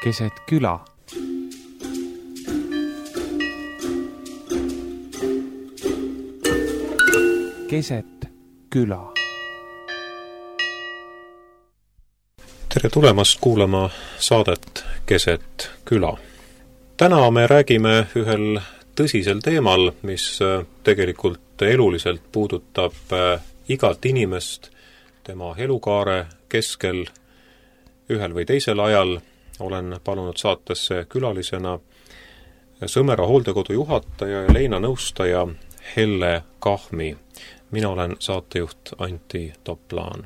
keset küla. Keset küla. Tere tulemast kuulama saadet Keset küla. Täna me räägime ühel tõsisel teemal, mis tegelikult eluliselt puudutab igat inimest tema elukaare keskel ühel või teisel ajal. Olen palunud saatesse külalisena Sõmera hooldekodu juhataja ja leina nõustaja Helle Kahmi. Mina olen saatejuht Antti Toplaan.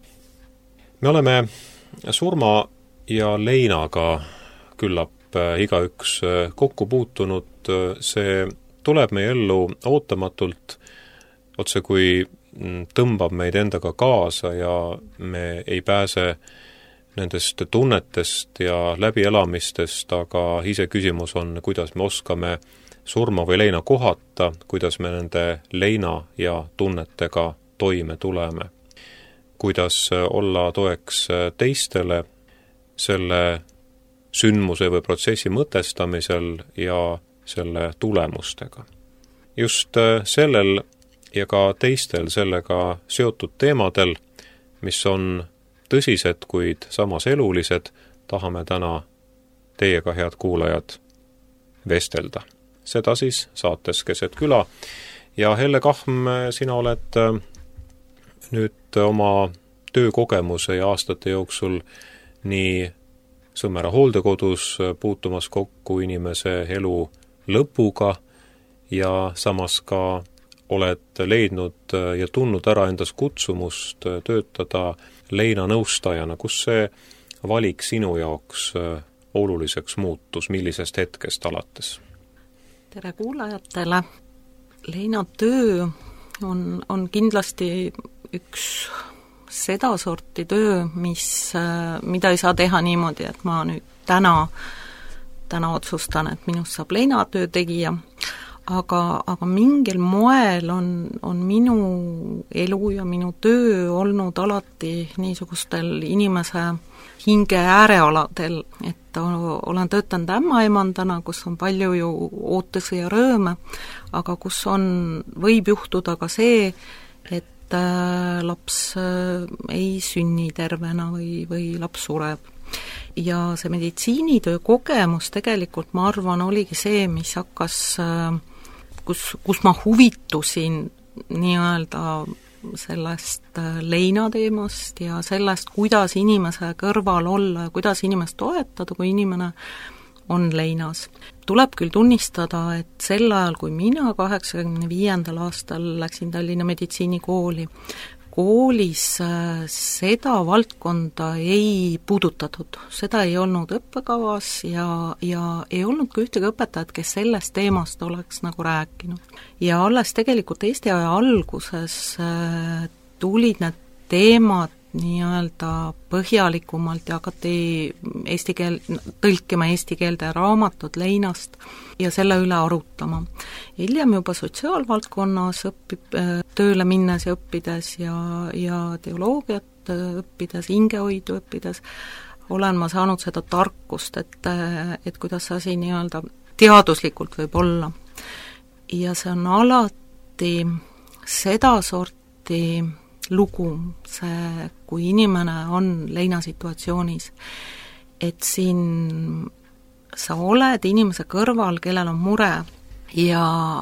Me oleme surma ja leinaga küllap igaüks kokku puutunud. See tuleb meie ellu ootamatult, otse kui tõmbab meid endaga kaasa ja me ei pääse nendest tunnetest ja läbielamistest, aga iseküsimus on, kuidas me oskame surma või leina kohata, kuidas me nende leina ja tunnetega toime tuleme. Kuidas olla toeks teistele selle sündmuse või protsessi mõtestamisel ja selle tulemustega. Just sellel ja ka teistel sellega seotud teemadel, mis on tõsised, kuid samas elulised, tahame täna teiega, head kuulajad, vestelda. Seda siis saates Keset küla. Ja Helle Kahm, sina oled nüüd oma töökogemuse ja aastate jooksul nii Sõmera hooldekodus puutumas kokku inimese elu lõpuga ja samas ka oled leidnud ja tundnud ära endas kutsumust töötada leina nõustajana. Kus see valik sinu jaoks oluliseks muutus, millisest hetkest alates? Tere kuulajatele! Leina töö on kindlasti üks seda sorti töö, mida ei saa teha niimoodi, et ma nüüd täna otsustan, et minust saab leinatöö tegija, aga mingil moel on minu elu ja minu töö olnud alati niisugustel inimese hinge äärealadel, et olen töötanud ämmaemandana, kus on palju ju ootusi ja rõõme, aga kus võib juhtuda ka see, et laps ei sünni tervena või laps sureb. Ja see meditsiinitöö kogemus tegelikult, ma arvan, oligi see, mis hakkas, kus ma huvitusin nii-öelda sellest leinateemast ja sellest, kuidas inimese kõrval olla ja kuidas inimest toetada, kui inimene on leinas. Tuleb küll tunnistada, et sel ajal, kui mina 85. aastal läksin Tallinna meditsiinikooli, koolis seda valdkonda ei puudutatud. Seda ei olnud õppekavas ja ei olnud ka ühtegi õpetajat, kes sellest teemast oleks nagu rääkinud. Ja alles tegelikult Eesti aja alguses tulid need teemad nii-öelda põhjalikumalt ja hakati tõlkima eesti keelde raamatud leinast ja selle üle arutama. Hiljem juba sotsiaalvaldkonnas tööle minnes ja õppides ja teoloogiat õppides, hingehoidu õppides, olen ma saanud seda tarkust, et kuidas see asi nii-öelda teaduslikult võib olla. Ja see on alati seda sorti lugu, see, kui inimene on leinasituatsioonis, et siin sa oled inimese kõrval, kellel on mure ja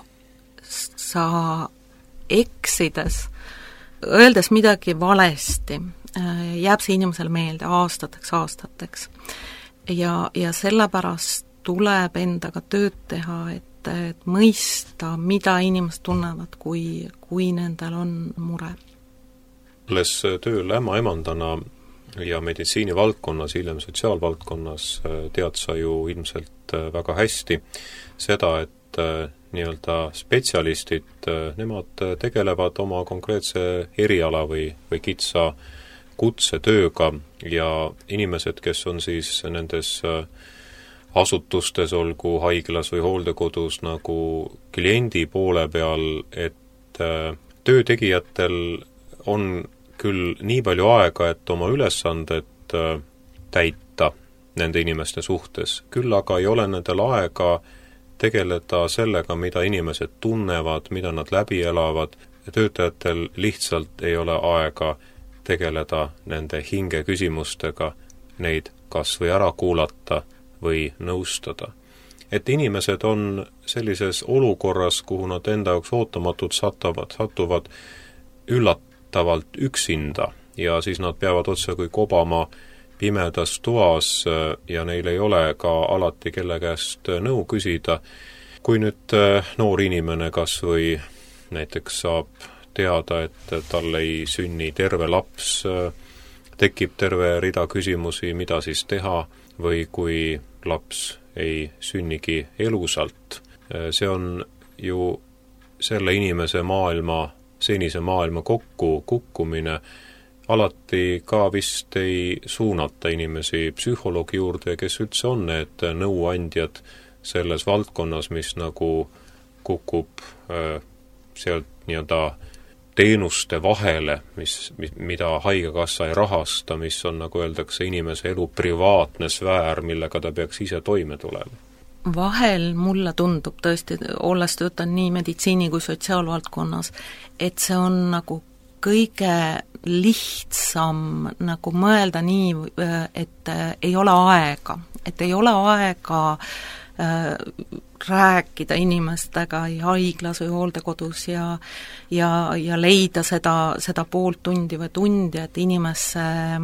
sa eksides, öeldes midagi valesti, jääb see inimesele meelde aastateks. Ja sellepärast tuleb endaga tööd teha, et mõista, mida inimesed tunnevad, kui nendel on mure. Olles tööl ämmaemandana ja meditsiinivaldkonnas, hiljem sotsiaalvaldkonnas, tead sa ju ilmselt väga hästi seda, et nii-öelda spetsialistid, nemad tegelevad oma konkreetse eriala või kitsa kutsetööga ja inimesed, kes on siis nendes asutustes, olgu haiglas või hooldekodus nagu kliendi poole peal, et töötegijatel on küll nii palju aega, et oma ülesanded täita nende inimeste suhtes, küll aga ei ole nendel aega tegeleda sellega, mida inimesed tunnevad, mida nad läbi elavad, ja töötajatel lihtsalt ei ole aega tegeleda nende hinge küsimustega, neid kas või ära kuulata või nõustada. Et inimesed on sellises olukorras, kuhu nad enda jaoks ootamatult satuvad üllatavalt üksinda ja siis nad peavad otse kui kobama pimedas toas ja neil ei ole ka alati kelle käest nõu küsida. Kui nüüd noor inimene kas või näiteks saab teada, et tal ei sünni terve laps, tekib terve rida küsimusi, mida siis teha, või kui laps ei sünnigi elusalt. See on ju selle inimese senise maailma kukkumine. Alati ka vist ei suunata inimesi psühholoogi juurde, kes üldse on need nõuandjad selles valdkonnas, mis nagu kukub sealt nii-öelda teenuste vahele, mida haigekassa ei rahasta, mis on, nagu öeldakse, inimese elu privaatne sfäär, millega ta peaks ise toime tulema. Vahel mulle tundub tõesti, olles töötan nii meditsiini kui sotsiaalvaldkonnas, et see on nagu kõige lihtsam nagu mõelda nii, et ei ole aega, rääkida inimestega haiglas või hooldekodus ja leida seda pool tundi või tundi, et inimesse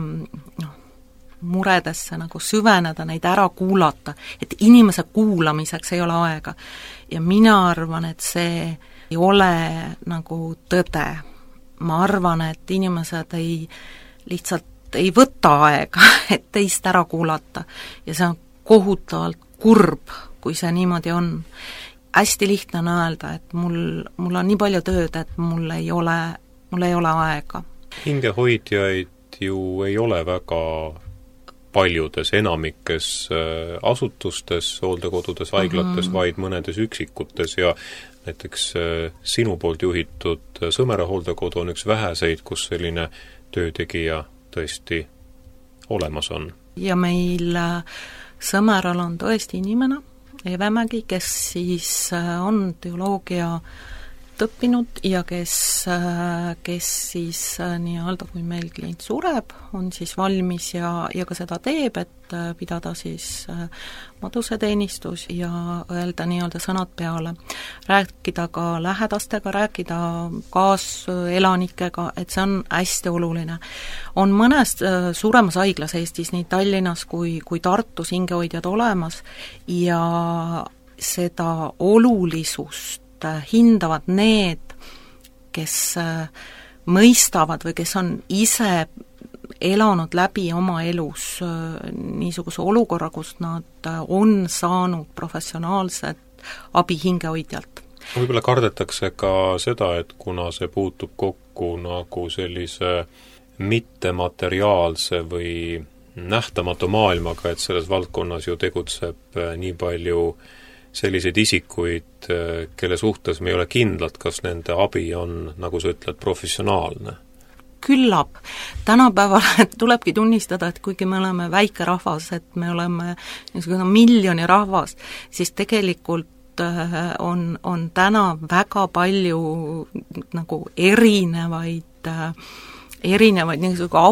muredesse nagu süveneda, neid ära kuulata, et inimese kuulamiseks ei ole aega. Ja mina arvan, et see ei ole nagu tõde. Ma arvan, et inimesed lihtsalt ei võta aega, et teist ära kuulata ja see on kohutavalt kurb, kui see niimoodi on. Hästi lihtne on öelda, et mul on nii palju tööd, et mul ei ole aega. Hingehoidjaid ju ei ole väga paljudes, enamikes asutustes, hooldekodudes, haiglates, vaid mõnedes üksikutes ja näiteks sinu poolt juhitud Sõmere hooldekodu on üks väheseid, kus selline töötegija tõesti olemas on. Ja meil Sõmeral on tõesti inimene, Evemägi, kes siis on teoloogia õppinud ja kes siis nii-öelda, kui meil klient sureb, on siis valmis ja ka seda teeb, et pidada siis maduseteenistus ja öelda nii-öelda sõnad peale. Rääkida ka lähedastega, rääkida kaaselanikega, et see on hästi oluline. On mõnes suuremas haiglas Eestis, nii Tallinnas kui Tartus hingehoidjad olemas ja seda olulisust hindavad need, kes mõistavad või kes on ise elanud läbi oma elus niisuguse olukorra, kus nad on saanud professionaalset abi hingehoidjalt. Võib-olla kardetakse ka seda, et kuna see puutub kokku nagu sellise mittemateriaalse või nähtamatu maailmaga, et selles valdkonnas ju tegutseb nii palju selliseid isikuid, kelle suhtes me ei ole kindlad, kas nende abi on, nagu sa ütled, professionaalne. Küllap. Tänapäeval tulebki tunnistada, et kuigi me oleme väike rahvas, et me oleme niisugune miljoni rahvas, siis tegelikult on täna väga palju nagu erinevaid niisugune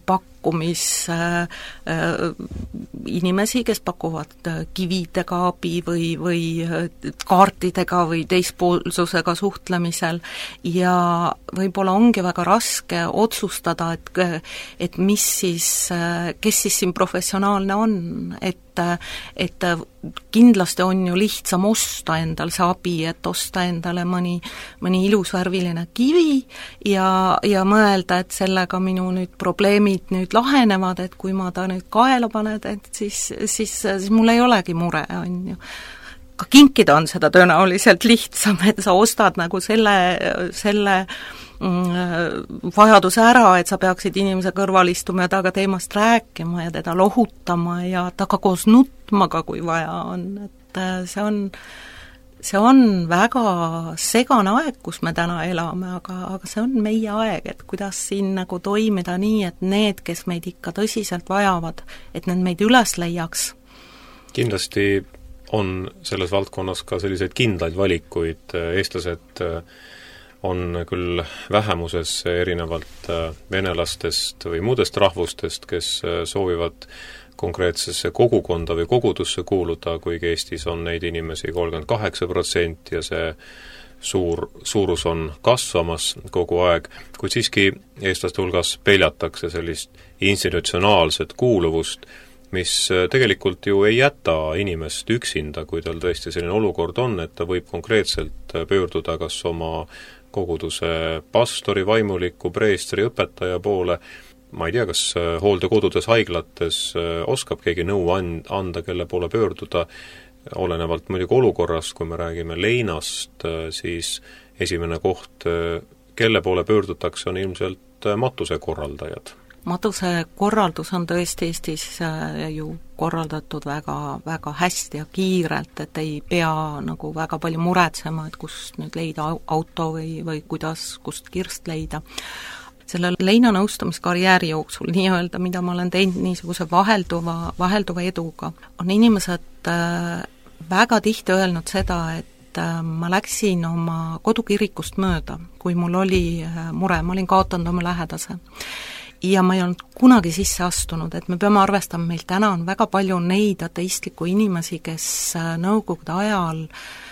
inimesi, kes pakuvad kividega abi või kaartidega või teispoolsusega suhtlemisel ja võib-olla ongi väga raske otsustada, et mis siis, kes siis siin professionaalne on, et kindlasti on ju lihtsam osta endal see abi, et osta endale mõni ilusvärviline kivi ja mõelda, et sellega minu nüüd probleemid nüüd lahenevad, et kui ma ta nüüd kaela paned, et siis mul ei olegi mure, on ju. Ka kinkida on seda tõenäoliselt lihtsam, et sa ostad nagu selle vajaduse ära, et sa peaksid inimese kõrval istuma ja temaga teemast rääkima ja teda lohutama ja temaga koos nutma ka, kui vaja on, et see on see on väga segane aeg, kus me täna elame, aga see on meie aeg, et kuidas siin nagu toimida nii, et need, kes meid ikka tõsiselt vajavad, et need meid üles leiaks. Kindlasti on selles valdkonnas ka selliseid kindlaid valikuid, eestlased on küll vähemuses erinevalt venelastest või muudest rahvustest, kes soovivad konkreetsesse kogukonda või kogudusse kuuluda, kuigi Eestis on neid inimesi 38% ja see suurus on kasvamas kogu aeg, kuid siiski eestlaste hulgas peljatakse sellist institutsionaalset kuuluvust, mis tegelikult ju ei jäta inimest üksinda, kui tal tõesti selline olukord on, et ta võib konkreetselt pöörduda kas oma koguduse pastori, vaimuliku, preestri, õpetaja poole. Ma ei tea, kas hooldekodudes, haiglates oskab keegi nõu anda, kelle poole pöörduda, olenevalt muidugi olukorrast, kui me räägime leinast, siis esimene koht, kelle poole pöördutakse, on ilmselt matusekorraldajad. Matusekorraldus on tõesti Eestis ju korraldatud väga, väga hästi ja kiirelt, et ei pea nagu väga palju muretsema, et kust nüüd leida auto või kust kirst leida. Selle leinanõustamiskarjääri jooksul nii-öelda, mida ma olen teinud niisuguse vahelduva eduga, on inimesed väga tihti öelnud seda, et ma läksin oma kodukirikust mööda, kui mul oli mure, ma olin kaotanud oma lähedase. Ja ma ei olnud kunagi sisse astunud, et me peame arvestama, meil täna on väga palju neid ateistlikku inimesi, kes nõukogude ajal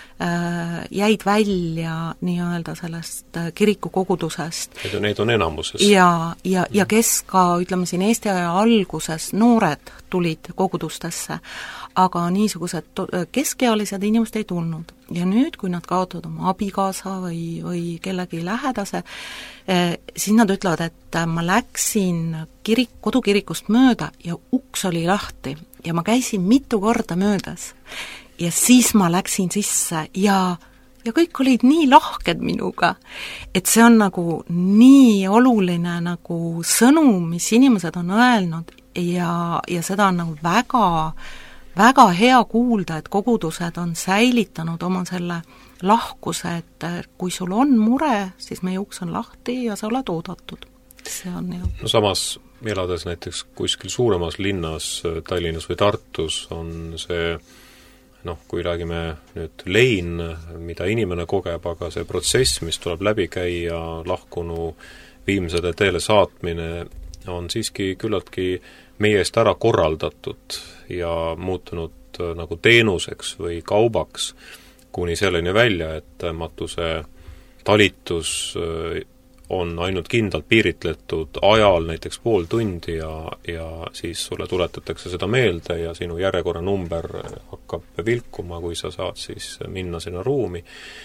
jäid välja nii-öelda sellest kirikukogudusest. Neid on enamuses. Ja kes ka, ütleme siin Eesti aja alguses noored tulid kogudustesse, aga niisugused keskealised inimesed ei tulnud. Ja nüüd, kui nad kaotavad oma abikaasa või kellegi lähedase, siis nad ütlevad, et ma läksin kodukirikust mööda ja uks oli lahti ja ma käisin mitu korda möödas. Ja siis ma läksin sisse ja kõik olid nii lahked minuga, et see on nagu nii oluline nagu sõnum, mis inimesed on öelnud ja seda on nagu väga hea kuulda, et kogudused on säilitanud oma selle lahkuse, et kui sul on mure, siis meie uks on lahti ja sa oled oodatud. See on ju. No samas, elades näiteks kuskil suuremas linnas, Tallinnas või Tartus, on see kui räägime nüüd lein, mida inimene kogeb, aga see protsess, mis tuleb läbi käia, lahkunu viimsele teele saatmine, on siiski küllaltki meie eest ära korraldatud ja muutunud nagu teenuseks või kaubaks kuni selleni välja, et matuse talitus on ainult kindlalt piiritletud ajal, näiteks pool tundi ja siis sulle tuletatakse seda meelde ja sinu järjekorranumber hakkab vilkuma, kui sa saad siis minna sinna ruumi.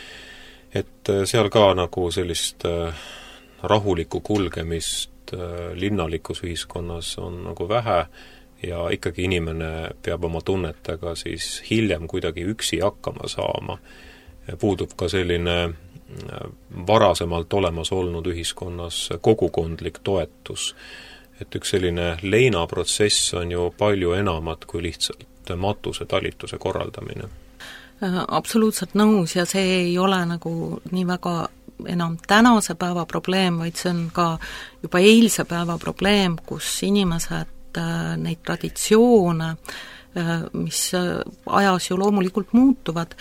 Et seal ka nagu sellist rahulikku kulgemist linnalikus ühiskonnas on nagu vähe ja ikkagi inimene peab oma tunnetega siis hiljem kuidagi üksi hakkama saama. Puudub ka selline varasemalt olemas olnud ühiskonnas kogukondlik toetus. Et üks selline leinaprotsess on ju palju enamat kui lihtsalt matuse talituse korraldamine. Absoluutselt nõus ja see ei ole nagu nii väga enam tänase päeva probleem, vaid see on ka juba eilse päeva probleem, kus inimesed neid traditsioone, mis ajas ju loomulikult muutuvad,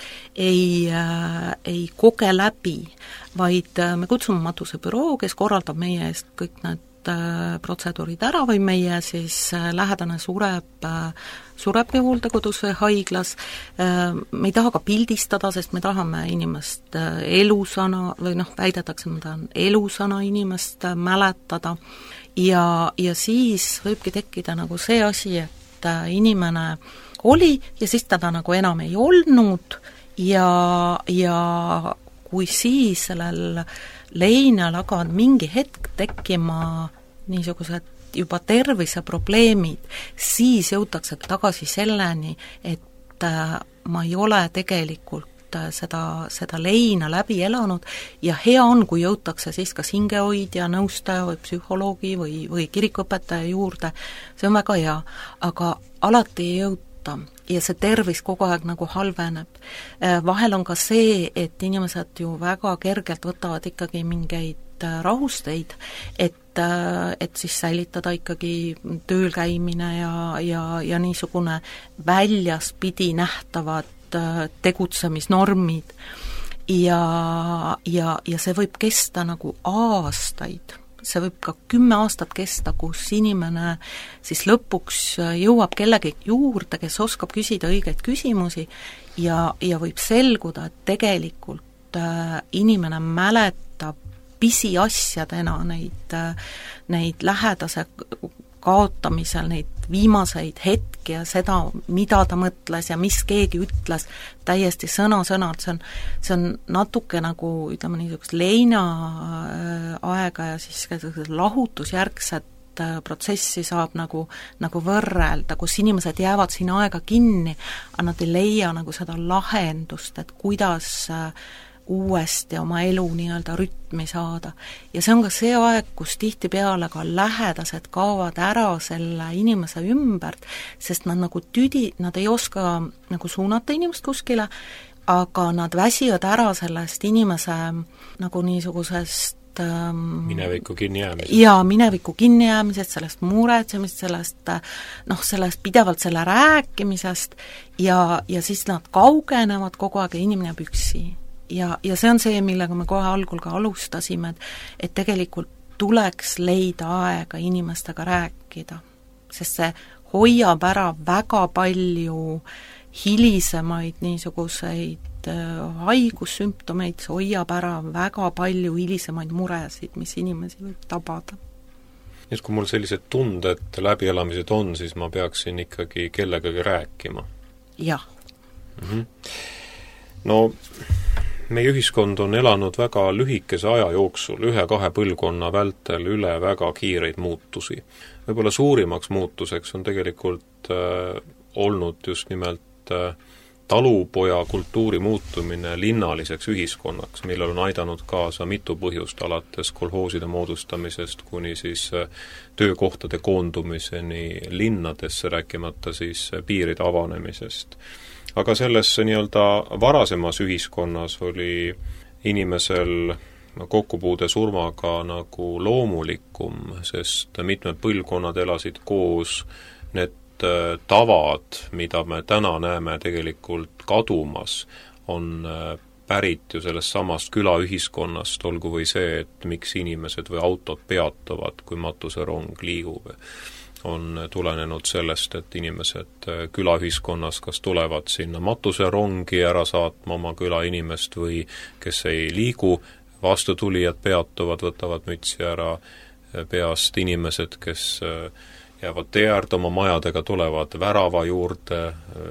ei koge läbi, vaid me kutsume matusebüroo, kes korraldab meie eest kõik need protseduurid ära või meie siis lähedane sureb hooldekodus või haiglas. Me ei taha ka pildistada, sest me tahame inimest elusana või väidetakse, me tahan elusana inimest mäletada ja siis võibki tekkida nagu see asi, et inimene oli ja siis teda nagu enam ei olnud ja kui siis sellel leinal hakkavad mingi hetk tekkima niisugused juba terviseprobleemid, siis jõutakse tagasi selleni, et ma ei ole tegelikult seda leina läbi elanud ja hea on, kui jõutakse siis kas hingehoidja, nõustaja või psühholoogi või kirikuõpetaja juurde, see on väga hea, aga alati ei võtta ja see tervis kogu aeg nagu halveneb. Vahel on ka see, et inimesed ju väga kergelt võtavad ikkagi mingeid rahusteid, et siis säilitada ikkagi tööl käimine ja niisugune väljaspidi nähtavad tegutsemisnormid ja see võib kesta nagu aastaid. See võib ka 10 aastat kesta, kus inimene siis lõpuks jõuab kellegi juurde, kes oskab küsida õigeid küsimusi ja võib selguda, et tegelikult inimene mäletab pisiasjadena neid lähedase kaotamisel, neid viimaseid hetki ja seda, mida ta mõtles ja mis keegi ütles täiesti sõna-sõnalt, see on natuke nagu, ütleme niisugust leina aega ja siis lahutusjärgset protsessi saab nagu võrrelda, kus inimesed jäävad siin aega kinni, aga nad ei leia nagu seda lahendust, et kuidas uuesti oma elu nii-öelda rütmi saada. Ja see on ka see aeg, kus tihtipeale ka lähedased kaovad ära selle inimese ümbert, sest nad nagu nad ei oska nagu suunata inimest kuskile, aga nad väsivad ära sellest inimese nagu niisugusest mineviku kinnijäämisest. Jaa, mineviku kinnijäämisest, sellest muretsemist, sellest pidevalt selle rääkimisest ja siis nad kaugenevad kogu aeg ja inimene jääb üksi. Ja see on see, millega me kohe algul ka alustasime, et tegelikult tuleks leida aega inimestega rääkida, sest see hoiab ära väga palju hilisemaid niisuguseid haigussümptomeid, see hoiab ära väga palju hilisemaid muresid, mis inimesi võib tabada. Nii et kui mul sellised tunded, läbielamised on, siis ma peaksin ikkagi kellegagi rääkima? Jah. No meie ühiskond on elanud väga lühikese aja jooksul, 1-2 põlvkonna vältel üle väga kiireid muutusi. Võib-olla suurimaks muutuseks on tegelikult olnud just nimelt talupoja kultuuri muutumine linnaliseks ühiskonnaks, millel on aidanud kaasa mitu põhjust, alates kolhooside moodustamisest kuni siis töökohtade koondumiseni linnadesse, rääkimata siis piiride avanemisest. Aga selles nii-öelda varasemas ühiskonnas oli inimesel kokkupuude surmaga nagu loomulikum, sest mitmed põlvkonnad elasid koos, need tavad, mida me täna näeme tegelikult kadumas, on pärit ju sellest samast külaühiskonnast, olgu või see, et miks inimesed või autod peatuvad, kui matuserong liigub, on tulenenud sellest, et inimesed külaühiskonnas kas tulevad sinna matuserongi ära saatma oma külainimest või kes ei liigu, vastutulijad peatuvad, võtavad mütsi ära peast, inimesed, kes jäävad tee äärde oma majadega, tulevad värava juurde,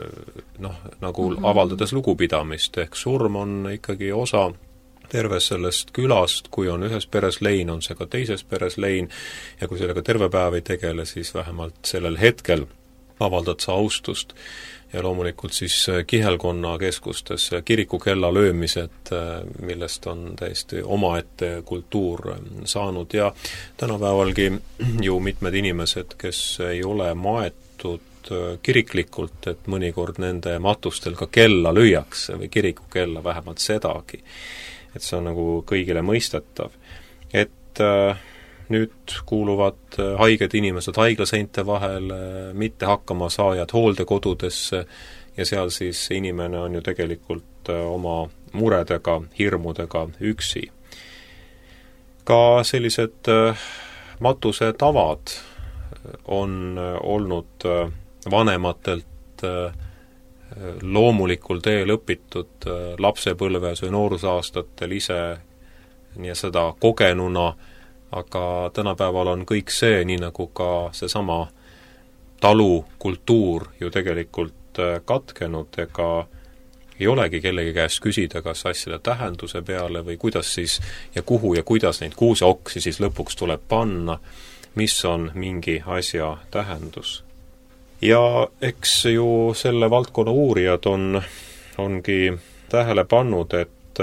nagu avaldades lugupidamist, ehk surm on ikkagi osa terves sellest külast, kui on ühes peres lein, on see ka teises peres lein ja kui sellega terve päev ei tegele, siis vähemalt sellel hetkel avaldad sa austust. Ja loomulikult siis kihelkonna keskustes kirikukella löömised, millest on täiesti omaette kultuur saanud ja tänapäevalgi ju mitmed inimesed, kes ei ole maetud kiriklikult, et mõnikord nende matustel ka kella lüüakse või kirikukella, vähemalt sedagi. Et see on nagu kõigile mõistetav. Et nüüd kuuluvad haiged inimesed haiglaseinte vahel, mitte hakkama saajad hooldekodudesse ja seal siis inimene on ju tegelikult oma muredega, hirmudega üksi. Ka sellised matuse tavad on olnud vanematelt loomulikul teel õpitud lapsepõlves või noorusaastatel ise nii seda kogenuna, aga tänapäeval on kõik see, nii nagu ka seesama talukultuur ju tegelikult katkenud, ega ei olegi kellegi käest küsida, kas asjade tähenduse peale või kuidas siis ja kuhu ja kuidas neid kuuseoksi siis lõpuks tuleb panna, mis on mingi asja tähendus. Ja eks ju selle valdkonna uurijad ongi tähele pannud, et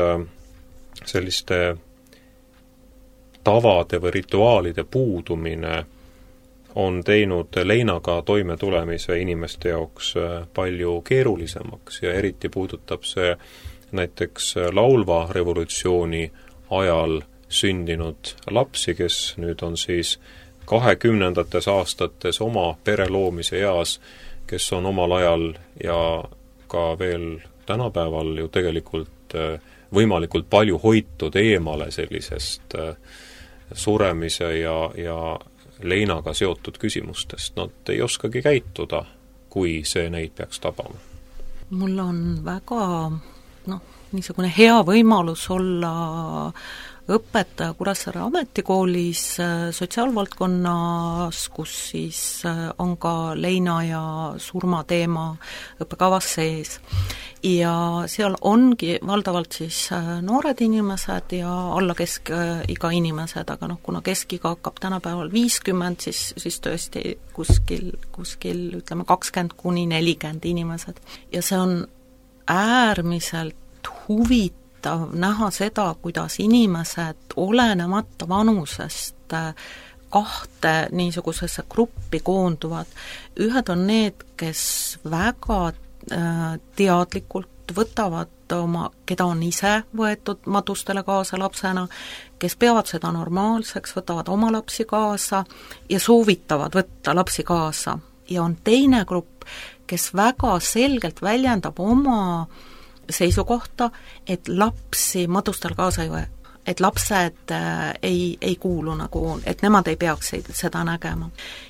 selliste tavade või rituaalide puudumine on teinud leinaga toimetulemise inimeste jaoks palju keerulisemaks ja eriti puudutab see näiteks laulva revolutsiooni ajal sündinud lapsi, kes nüüd on siis 20. aastates oma pere loomise eas, kes on omal ajal ja ka veel tänapäeval ju tegelikult võimalikult palju hoitud eemale sellisest suremise ja leinaga seotud küsimustest. Nad ei oskagi käituda, kui see neid peaks tabama. Mul on väga niisugune hea võimalus olla õpetaja Kuressaare ametikoolis sotsiaalvaldkonnas, kus siis on ka leina ja surma teema õppekavas sees. Ja seal ongi valdavalt siis noored inimesed ja alla keskiga inimesed, aga kuna keskiga hakkab tänapäeval 50, siis tõesti kuskil ütleme 20–40 inimesed. Ja see on äärmiselt huvitav näha seda, kuidas inimesed olenemata vanusest kahte niisugusesse gruppi koonduvad. Ühed on need, kes väga teadlikult võtavad keda on ise võetud matustele kaasa lapsena, kes peavad seda normaalseks, võtavad oma lapsi kaasa ja soovitavad võtta lapsi kaasa. Ja on teine grupp, kes väga selgelt väljendab oma seisukohta, et lapsi matustele kaasa ei võe, et lapsed ei kuulu et nemad ei peaks seda nägema.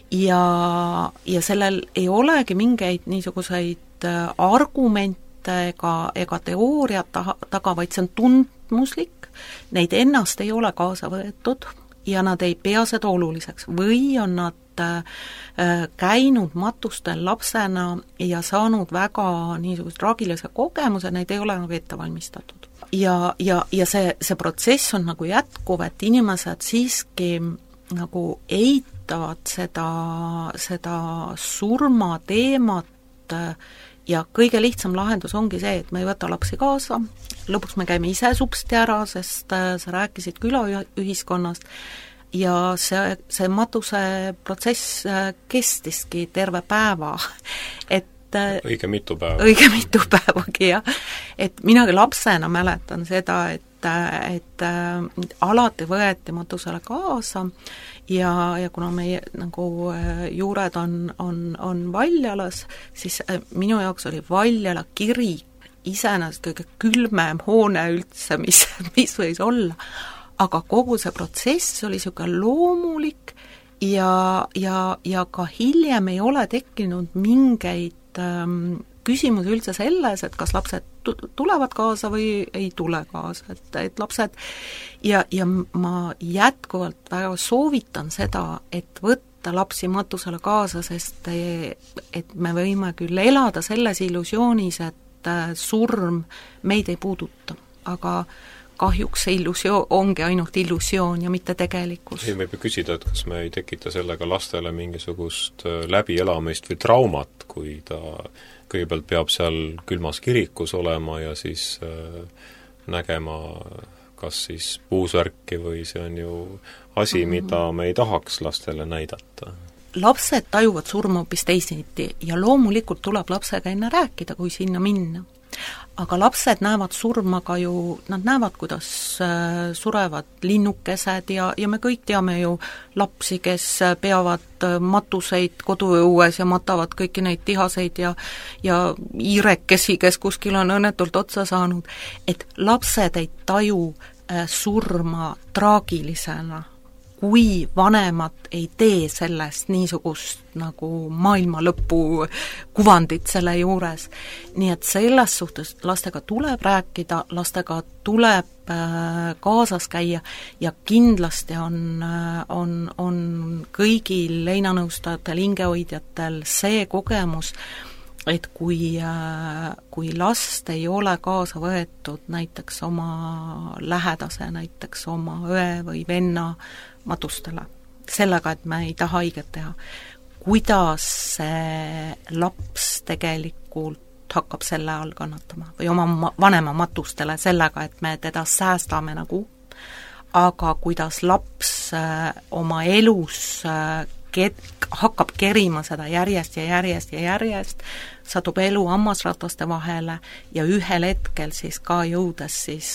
Ja sellel ei olegi mingeid niisuguseid argumente ega teooriat taga, vaid see on tundmuslik, neid ennast ei ole kaasa võetud ja nad ei pea seda oluliseks või on nad käinud matustel lapsena ja saanud väga niisugust traagilise kogemuse, neid ei ole ette valmistatud. Ja see protsess on jätkuv, et inimesed siiski eitavad seda surmateemat ja kõige lihtsam lahendus ongi see, et me ei võta lapsi kaasa, lõpuks me käime ise supsti ära, sest sa rääkisid külaühiskonnast, ja see matuse protsess kestiski terve päeva, et õige mitu päevagi, jah. Et minagi lapsena mäletan seda, et alati võeti matusele kaasa ja kuna meie juured on Valjalas, siis minu jaoks oli Valjala kirik iseenesest kõige külmem hoone üldse, mis võis olla. Aga kogu see protsess oli niisugune loomulik ja ka hiljem ei ole tekkinud mingeid küsimusi üldse selles, et kas lapsed tulevad kaasa või ei tule kaasa, et lapsed ja ma jätkuvalt väga soovitan seda, et võtta lapsi matusele kaasa, sest et me võime küll elada selles illusioonis, et surm meid ei puuduta, aga kahjuks see illusioon ongi ainult illusioon ja mitte tegelikkus. Ei, me ei küsida, et kas me ei tekita sellega lastele mingisugust läbielamist või traumat, kui ta kõigepealt peab seal külmas kirikus olema ja siis nägema kas siis puusvärki või see on ju asi, mida me ei tahaks lastele näidata. Lapsed tajuvad surma hoopis teisiti ja loomulikult tuleb lapsega enne rääkida, kui sinna minna. Aga lapsed näevad surma ka ju, nad näevad, kuidas surevad linnukesed ja me kõik teame ju lapsi, kes peavad matuseid koduõues ja matavad kõiki neid tihaseid ja iirekesi, kes kuskil on õnnetult otsa saanud, et lapsed ei taju surma traagilisena, kui vanemad ei tee sellest niisugust maailma lõpu kuvandit selle juures. Nii et selles suhtes lastega tuleb rääkida, lastega tuleb kaasas käia ja kindlasti on kõigil leinanõustajatel, hingehoidjatel see kogemus, et kui last ei ole kaasa võetud näiteks oma lähedase, näiteks oma õe või venna matustele, sellega, et me ei taha haiget teha, kuidas see laps tegelikult hakkab selle all kannatama või oma vanema matustele sellega, et me teda säästame aga kuidas laps oma elus hakkab kerima seda järjest ja järjest ja järjest, satub elu hammasrataste vahele ja ühel hetkel siis ka jõudes siis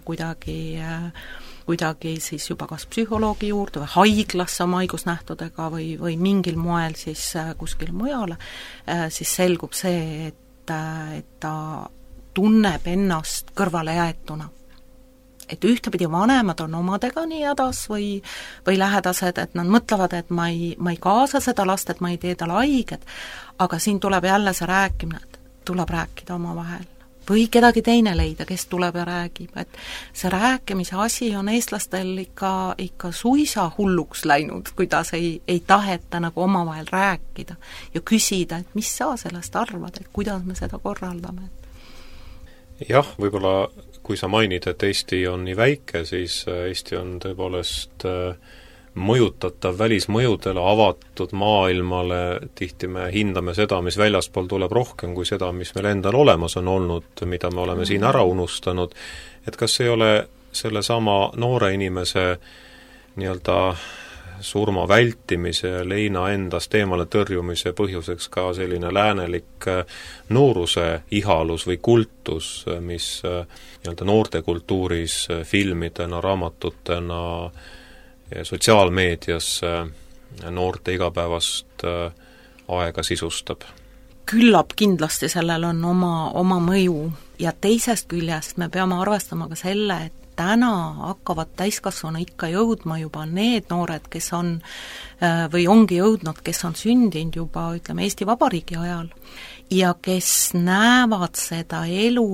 kuidagi siis juba kas psühholoogi juurde või haiglasse oma haigusnähtudega või mingil moel siis kuskil mujale, siis selgub see, et ta tunneb ennast kõrvalejäetuna. Et ühtepidi vanemad on omadega nii hädas või lähedased, et nad mõtlevad, et ma ei kaasa seda last, et ma ei tee talle haiget, aga siin tuleb jälle see rääkimine, et tuleb rääkida omavahel. Või kedagi teine leida, kes tuleb ja räägib, et see rääkimise asi on eestlastel ikka suisa hulluks läinud, kuidas ei taheta nagu omavahel rääkida ja küsida, et mis sa sellest arvad, et kuidas me seda korraldame. Jah, võib-olla kui sa mainid, et Eesti on nii väike, siis Eesti on tõepoolest mõjutatav välismõjudele, avatud maailmale, tihti me hindame seda, mis väljaspool tuleb rohkem kui seda, mis meil endal olemas on olnud, mida me oleme siin ära unustanud, et kas ei ole selle sama noore inimese nii-öelda surma vältimise ja leina endast eemale tõrjumise põhjuseks ka selline läänelik nooruse ihalus või kultus, mis nii-öelda noortekultuuris filmidena, raamatutena, sotsiaalmeedias noorte igapäevast aega sisustab. Küllap kindlasti sellel on oma mõju ja teisest küljest me peame arvestama ka selle, et täna hakkavad täiskasvanu ikka jõudma juba need noored, kes on või ongi jõudnud, kes on sündinud juba, ütleme, Eesti Vabariigi ajal ja kes näevad seda elu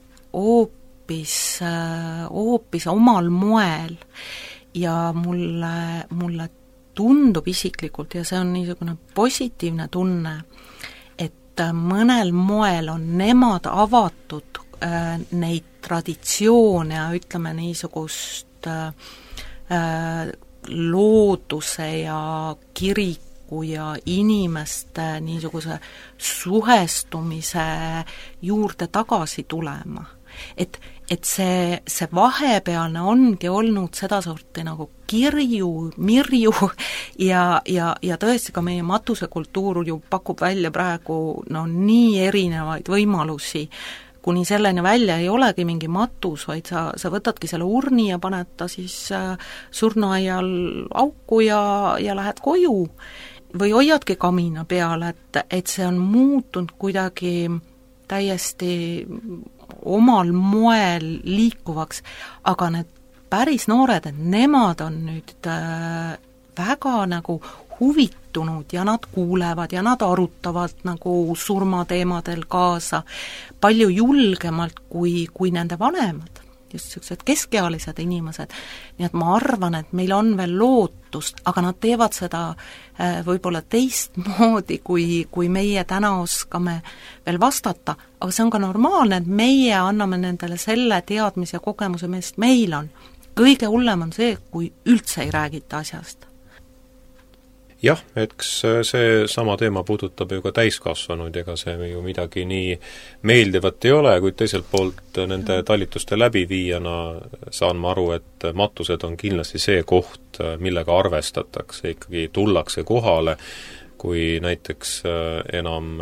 hoopis omal moel ja mulle tundub isiklikult ja see on niisugune positiivne tunne, et mõnel moel on nemad avatud neid traditsioone ja ütleme niisugust looduse ja kiriku ja inimeste niisuguse suhestumise juurde tagasi tulema. Et see vahepealne ongi olnud sedasorti nagu mirju ja tõesti ka meie matusekultuur ju pakub välja praegu nii erinevaid võimalusi, kuni selleni välja ei olegi mingi matus, vaid sa võtadki selle urni ja paned ta siis surnuaial auku ja lähed koju või hoiadki kamina peal, et see on muutunud kuidagi täiesti omal moel liikuvaks, aga need päris noored, et nemad on nüüd väga nagu huvitunud ja nad kuulevad ja nad arutavad nagu surmateemadel kaasa palju julgemalt kui nende vanemad, just sellised keskealised inimesed. Nii et ma arvan, et meil on veel lootust, aga nad teevad seda võib-olla teistmoodi, kui meie täna oskame veel vastata, aga see on ka normaalne, et meie anname nendele selle teadmise ja kogemuse, millest meil on. Kõige hullem on see, kui üldse ei räägita asjast. Jah, eks see sama teema puudutab ju ka täiskasvanuid, ega see ju midagi nii meeldivat ei ole, kuid teiselt poolt nende talituste läbiviijana saan ma aru, et matused on kindlasti see koht, millega arvestatakse, ikkagi tullakse kohale, kui näiteks enam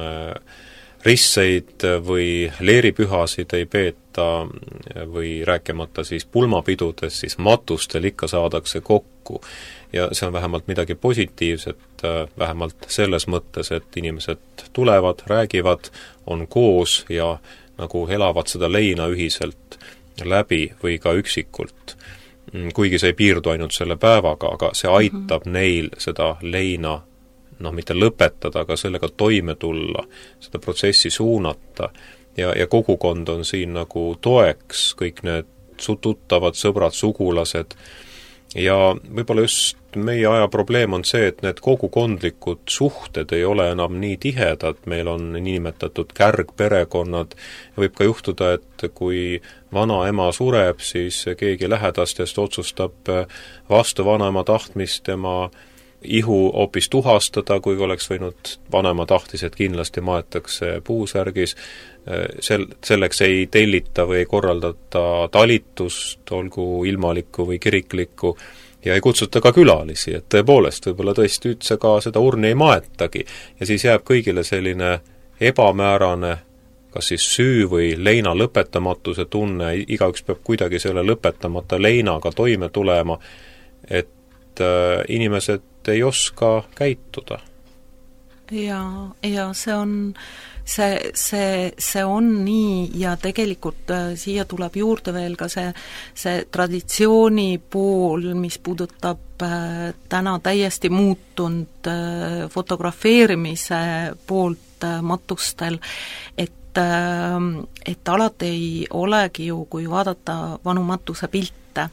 risseid või leeripühasid ei peeta või rääkimata siis pulmapidudes, siis matustel ikka saadakse kokku. Ja see on vähemalt midagi positiivset, vähemalt selles mõttes, et inimesed tulevad, räägivad, on koos ja nagu elavad seda leina ühiselt läbi või ka üksikult. Kuigi see ei piirdu ainult selle päevaga, aga see aitab neil seda leina mitte lõpetada, aga sellega toime tulla, seda protsessi suunata ja kogukond on siin nagu toeks, kõik need tuttavad, sõbrad, sugulased ja võib-olla just meie aja probleem on see, et need kogukondlikud suhted ei ole enam nii tihedad, meil on niinimetatud kärgperekonnad, võib ka juhtuda, et kui vanaema sureb, siis keegi lähedastest otsustab vastu vanaema tahtmist tema ihu hoopis tuhastada, kui oleks võinud vanema tahtis, et kindlasti maetakse puusärgis, selleks ei tellita või ei korraldata talitust, olgu ilmalikku või kiriklikku, ja ei kutsuta ka külalisi, et tõepoolest, võib-olla tõesti üldse ka seda urni ei maetagi ja siis jääb kõigile selline ebamäärane kas siis süü või leina lõpetamatuse tunne, igaüks peab kuidagi selle lõpetamata leinaga toime tulema, et inimesed ei oska käituda. Ja see on nii ja tegelikult siia tuleb juurde veel ka see traditsiooni pool, mis puudutab täna täiesti muutunud fotografeerimise poolt matustel, et alati ei olegi ju, kui vaadata vanu matuse pilte,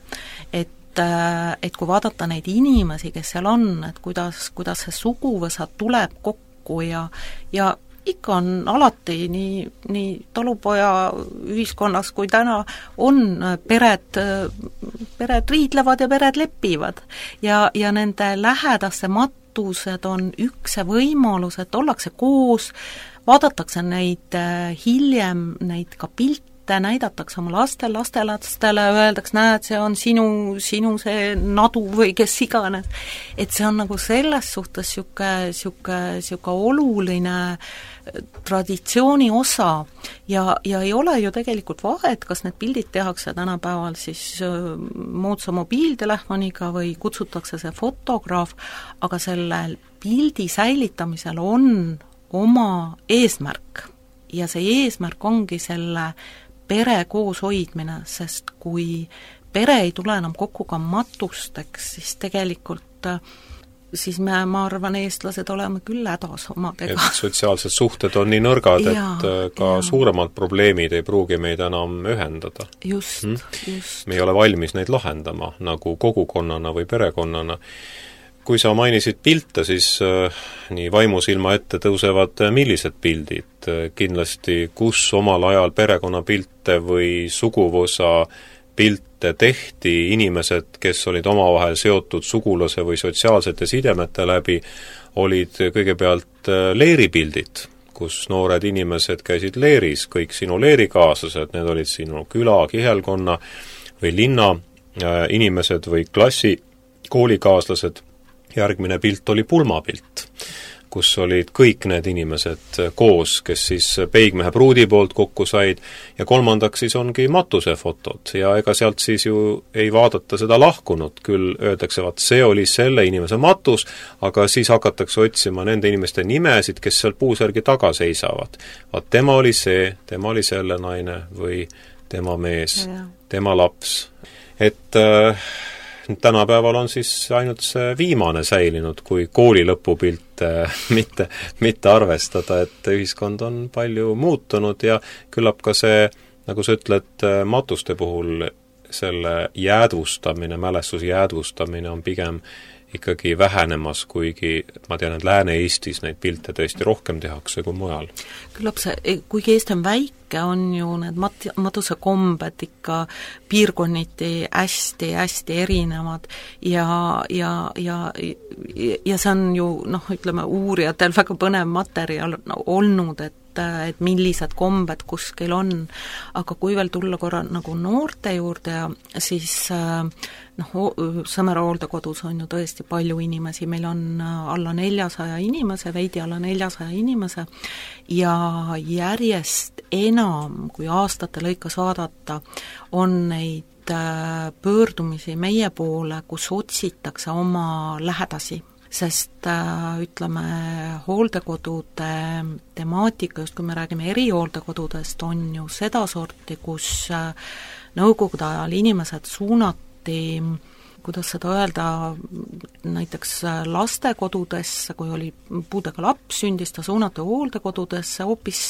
et kui vaadata neid inimesi, kes seal on, et kuidas see suguvõsa tuleb kokku ja ikka on alati nii talupoja ühiskonnas kui täna on pered riidlevad ja pered lepivad ja nende lähedaste matused on üks võimalus, et ollakse koos, vaadatakse neid hiljem, neid ka pilte, näidatakse oma lastelastele, öeldakse, näed, see on sinu see nadu või kes iganes. Et see on nagu selles suhtes siuke oluline traditsiooni osa ja ei ole ju tegelikult vahet, kas need pildid tehakse tänapäeval siis moodsa mobiiltelefoniga või kutsutakse see fotograaf, aga sellel pildi säilitamisel on oma eesmärk ja see eesmärk ongi selle pere koos hoidmine, sest kui pere ei tule enam kokku ka matusteks, siis tegelikult siis ma arvan, eestlased oleme küll hädas omadega. Et sotsiaalsed suhted on nii nõrgad, et ka suuremad probleemid ei pruugi meid enam ühendada. Just. Me ei ole valmis neid lahendama, nagu kogukonnana või perekonnana. Kui sa mainisid pilte, siis nii vaimusilma ette tõusevad millised pildid? Kindlasti, kus omal ajal perekonnapilte või suguvõsa pilte tehti, inimesed, kes olid omavahel seotud sugulase või sotsiaalsete sidemete läbi, olid kõigepealt leeripildid, kus noored inimesed käisid leeris, kõik sinu leerikaaslased, need olid sinu küla, kihelkonna või linna inimesed või klassi koolikaaslased. Järgmine pilt oli pulmapilt, kus olid kõik need inimesed koos, kes siis peigmehe pruudi poolt kokku said ja kolmandaks siis ongi matusefotod ja ega sealt siis ju ei vaadata seda lahkunut, küll öeldakse, vaat see oli selle inimese matus, aga siis hakatakse otsima nende inimeste nimesid, kes seal puusärgi taga seisavad. Vaat tema oli see, tema oli selle naine või tema mees, tema laps. Et tänapäeval on siis ainult see viimane säilinud, kui kooli lõpupilte mitte arvestada, et ühiskond on palju muutunud ja küllap ka see, nagu sa ütled, matuste puhul selle jäädvustamine, mälestuse jäädvustamine on pigem ikkagi vähenemas, kuigi ma tean, et Lääne-Eestis neid pilte tõesti rohkem tehakse kui mujal. Küllap see, kuigi Eesti on väike, on ju need matusekombed ikka piirkonniti hästi erinevad ja see on ju, ütleme, uurijatel väga põnev materjal olnud, et millised kombed kuskil on, aga kui veel tulla korra nagu noorte juurde ja siis Sõmera hooldekodus on ju tõesti palju inimesi, meil on alla 400 inimese, veidi alla 400 inimese ja järjest enam, kui aastate lõikas vaadata, on neid pöördumisi meie poole, kus otsitakse oma lähedasi, sest ütleme, hooldekodude temaatika, just kui me räägime erihooldekodudest, on ju seda sorti, kus nõukogude ajal inimesed suunati, kuidas seda öelda, näiteks lastekodudesse, kui oli puudega laps, sündis ta suunati hooldekodudesse hoopis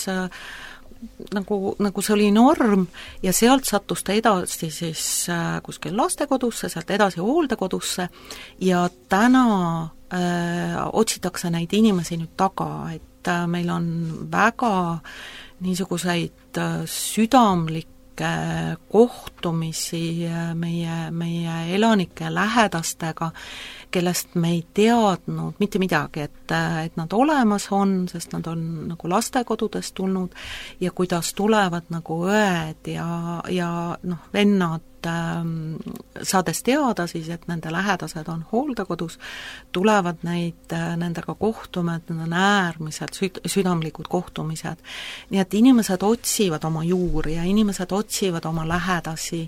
nagu see oli norm ja sealt sattus ta edasi siis kuskil lastekodusse, sealt edasi hooldekodusse ja täna otsitakse neid inimesi nüüd taga, et meil on väga niisuguseid südamlikke kohtumisi meie elanike lähedastega, kellest me ei teadnud mitte midagi, et nad olemas on, sest nad on nagu lastekodudest tulnud ja kuidas tulevad nagu õed ja vennad, saades teada siis, et nende lähedased on hooldekodus, tulevad nendega kohtuma, et need on äärmiselt südamlikud kohtumised. Nii et inimesed otsivad oma juuri ja inimesed otsivad oma lähedasi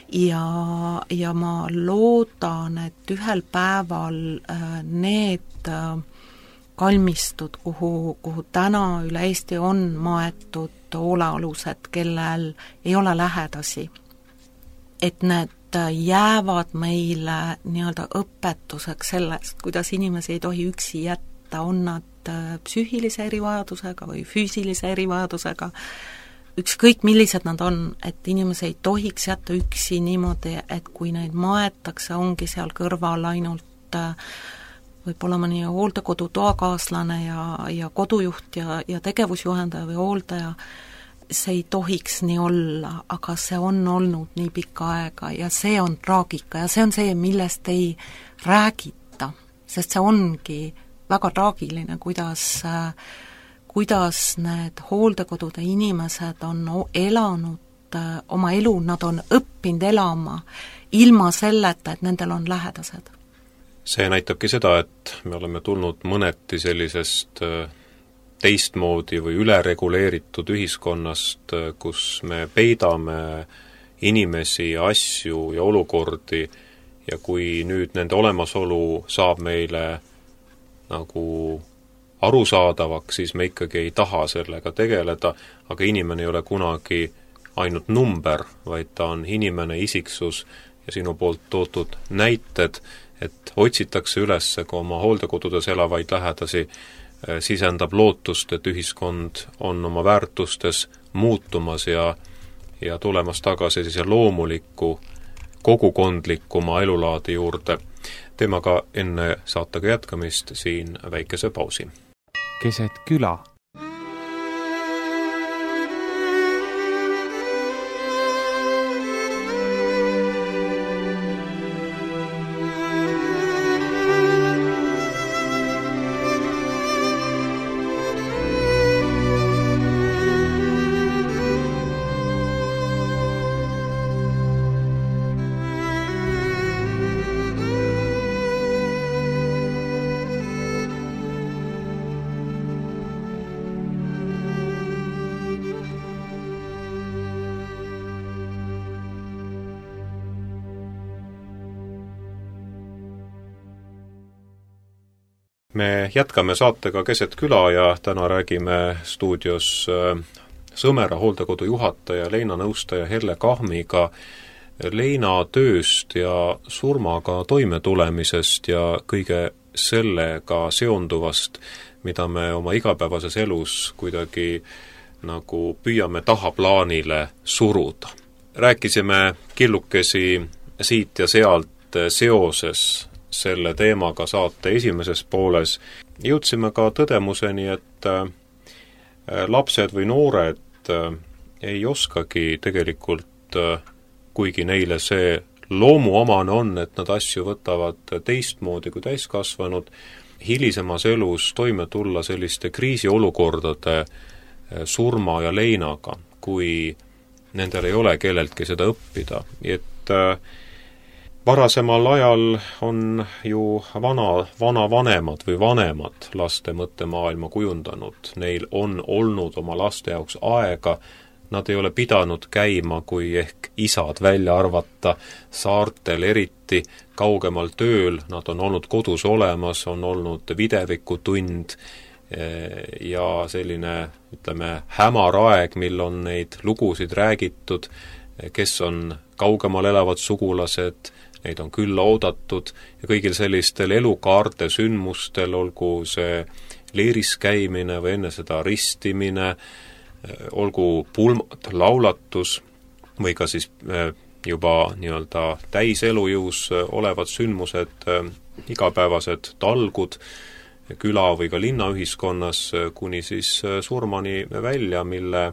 ja ma loodan, et ühel päeval need kalmistud, kuhu täna üle Eesti on maetud hoolealused, kellel ei ole lähedasi, et need jäävad meile nii-öelda õpetuseks sellest, kuidas inimesi ei tohi üksi jätta, on nad psüühilise erivajadusega või füüsilise erivajadusega, ükskõik millised nad on, et inimesi ei tohiks jätta üksi niimoodi, et kui neid maetakse, ongi seal kõrval ainult võib-olla mõni hooldekodu toakaaslane ja kodujuht ja tegevusjuhendaja või hooldaja, see ei tohiks nii olla, aga see on olnud nii pikka aega ja see on traagika ja see on see, millest ei räägita, sest see ongi väga traagiline, kuidas need hooldekodude inimesed on elanud oma elu, nad on õppinud elama ilma selleta, et nendel on lähedased. See näitabki seda, et me oleme tulnud mõneti sellisest teistmoodi või ülereguleeritud ühiskonnast, kus me peidame inimesi ja asju ja olukordi ja kui nüüd nende olemasolu saab meile nagu arusaadavaks, siis me ikkagi ei taha sellega tegeleda, aga inimene ei ole kunagi ainult number, vaid ta on inimene, isiksus ja sinu poolt toodud näited, et otsitakse üles ka oma hooldekodudes elavaid lähedasi, sisendab lootust, et ühiskond on oma väärtustes muutumas ja tulemas tagasi sellise loomuliku, kogukondlikuma elulaadi juurde. Teeme aga enne saatega jätkamist siin väikese pausi. Keset küla. Me jätkame saatega Keset küla ja täna räägime stuudios Sõmera hooldekodu juhataja, Leina nõustaja Helle Kahmiga Leina tööst ja surmaga toimetulemisest ja kõige sellega seonduvast, mida me oma igapäevases elus kuidagi nagu püüame tahaplaanile suruda. Rääkisime killukesi siit ja sealt seoses selle teemaga saate esimeses pooles. Jõudsime ka tõdemuseni, et lapsed või noored ei oskagi tegelikult, kuigi neile see loomuomane on, et nad asju võtavad teistmoodi kui täiskasvanud, hilisemas elus toime tulla selliste kriisiolukordade surma ja leinaga, kui nendel ei ole kelleltki seda õppida. Et varasemal ajal on ju vanavanemad või vanemad laste mõttemaailma kujundanud. Neil on olnud oma laste jaoks aega, nad ei ole pidanud käima, kui ehk isad välja arvata, saartel eriti, kaugemal tööl, nad on olnud kodus olemas, on olnud videvikutund ja selline, ütleme, hämar aeg, mil on neid lugusid räägitud, kes on kaugemal elavad sugulased, neid on külla oodatud ja kõigil sellistel elukaarte sündmustel, olgu see leeris käimine või enne seda ristimine, olgu pulmad, laulatus või ka siis juba nii-öelda täiselujõus olevad sündmused, igapäevased talgud küla või ka linnaühiskonnas kuni siis surmani välja, mille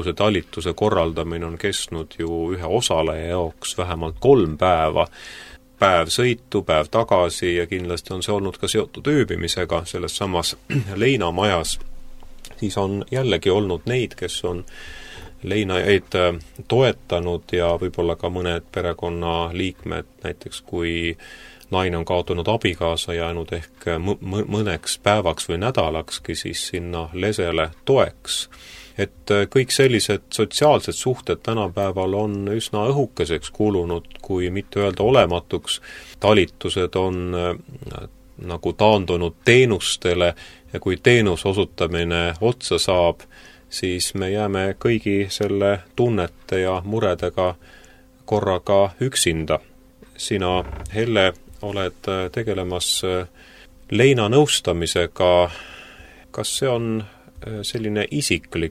matusetalituse korraldamine on kestnud ju ühe osaleja jaoks vähemalt 3 päeva. päev sõitu, päev tagasi ja kindlasti on see olnud ka seotud ööbimisega selles samas leinamajas, siis on jällegi olnud neid, kes on leinajaid toetanud ja võib-olla ka mõned perekonnaliikmed, näiteks kui naine on kaotanud abikaasa jäänud ehk mõneks päevaks või nädalakski siis sinna lesele toeks. Et kõik sellised sotsiaalsed suhted tänapäeval on üsna õhukeseks kulunud, kui mitte öelda olematuks. Talitused on nagu taandunud teenustele ja kui teenus osutamine otsa saab, siis me jääme kõigi selle tunnete ja muredega korraga üksinda. Sina, Helle, oled tegelemas leinanõustamisega. Kas see on selline isiklik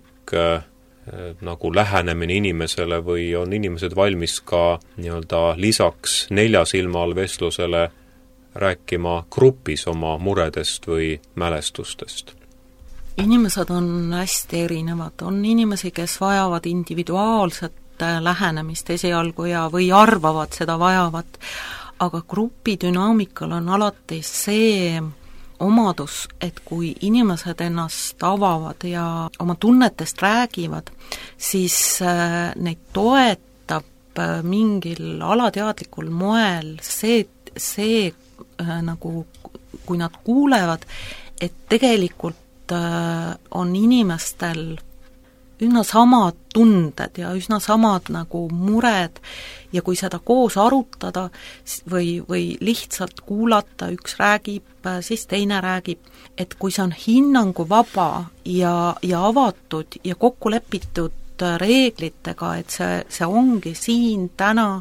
nagu lähenemine inimesele või on inimesed valmis ka nii-öelda lisaks neljasilmal vestlusele rääkima grupis oma muredest või mälestustest? Inimesed on hästi erinevad, on inimesi, kes vajavad individuaalset lähenemist esialgu ja või arvavad seda vajavat, aga grupi dünaamikal on alati see omadus, et kui inimesed ennast avavad ja oma tunnetest räägivad, siis neid toetab mingil alateadlikul moel see nagu, kui nad kuulevad, et tegelikult on inimestel üsna samad tunded ja üsna samad nagu mured ja kui seda koos arutada või lihtsalt kuulata, üks räägib, siis teine räägib, et kui see on hinnanguvaba ja avatud ja kokku lepitud reeglitega, et see ongi siin täna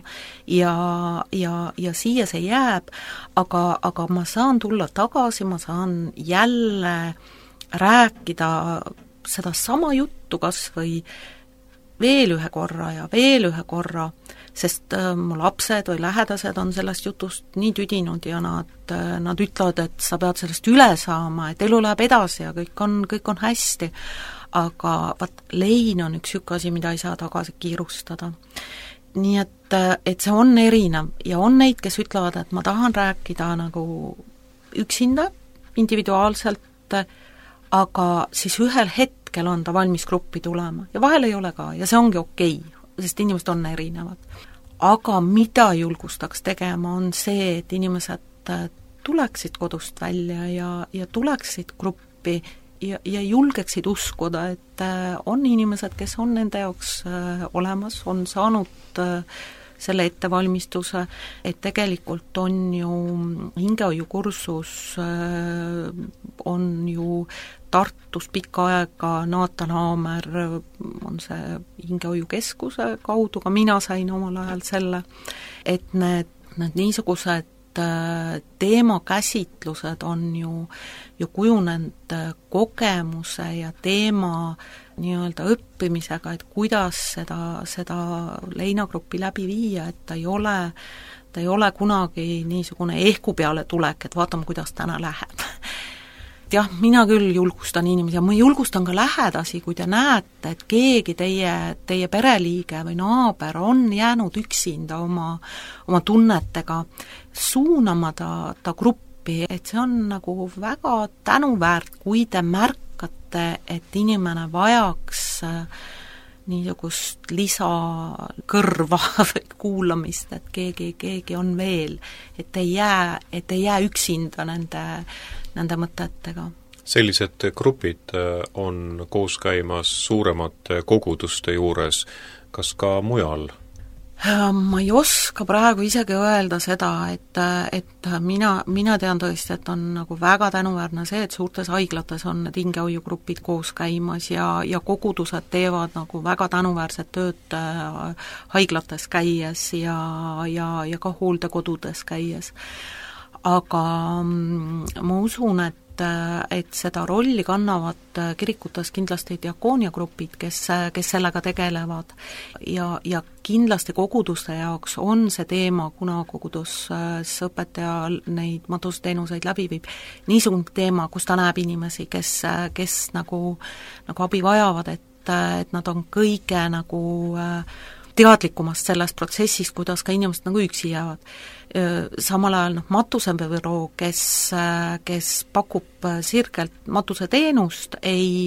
ja siia see jääb, aga ma saan tulla tagasi, ma saan jälle rääkida seda sama juttu kas või veel ühe korra ja veel ühe korra, sest mu lapsed või lähedased on sellest jutust nii tüdinud ja nad ütlevad, et sa pead sellest üle saama, et elu läheb edasi ja kõik on hästi. Aga lein on üks niisugune asi, mida ei saa tagasi kiirustada. Nii et see on erinev ja on neid, kes ütlevad, et ma tahan rääkida nagu üksinda, individuaalselt, aga siis ühel hetkel on ta valmis gruppi tulema ja vahel ei ole ka ja see ongi okei, sest inimesed on erinevad. Aga mida julgustaks tegema, on see, et inimesed tuleksid kodust välja ja tuleksid gruppi ja julgeksid uskuda, et on inimesed, kes on nende jaoks olemas, on saanud selle ettevalmistuse, et tegelikult on ju hingehoiukursus on ju Tartus pikka aega Naatan Haamer on see hingehoiukeskuse kaudu, ka mina sain omal ajal selle, et need niisugused teemakäsitlused on ju kujunenud kogemuse ja teema nii-öelda õppimisega, et kuidas seda leinagruppi läbi viia, et ta ei ole kunagi niisugune ehku peale tulek, et vaatame, kuidas täna läheb. Jah, mina küll julgustan inimesi ja ma julgustan ka lähedasi, kui te näete, et keegi teie pereliige või naaber on jäänud üksinda oma tunnetega, suunama ta gruppi, et see on nagu väga tänuväärt, kui te märkate, et inimene vajaks niisugust lisakõrva või kuulamist, et keegi on veel, et ei jää üksinda nende mõtetega. Sellised grupid on koos käimas suuremate koguduste juures, kas ka mujal? Ma ei oska praegu isegi öelda seda, et mina tean tõesti, et on nagu väga tänuväärne see, et suurtes haiglates on need hingehoiugrupid koos käimas ja kogudused teevad nagu väga tänuväärset tööd haiglates käies ja ka hooldekodudes käies. Aga ma usun, et seda rolli kannavad kirikutes kindlasti diakooniagrupid, kes sellega tegelevad ja kindlasti koguduste jaoks on see teema, kuna kogudus õpetaja neid matusteenuseid läbi viib, niisugune teema, kus ta näeb inimesi, kes nagu abi vajavad, et nad on kõige nagu teadlikumast sellest protsessist, kuidas ka inimesed nagu üksi jäävad. Samal ajal matusebüroo, kes pakub sirgelt matuseteenust,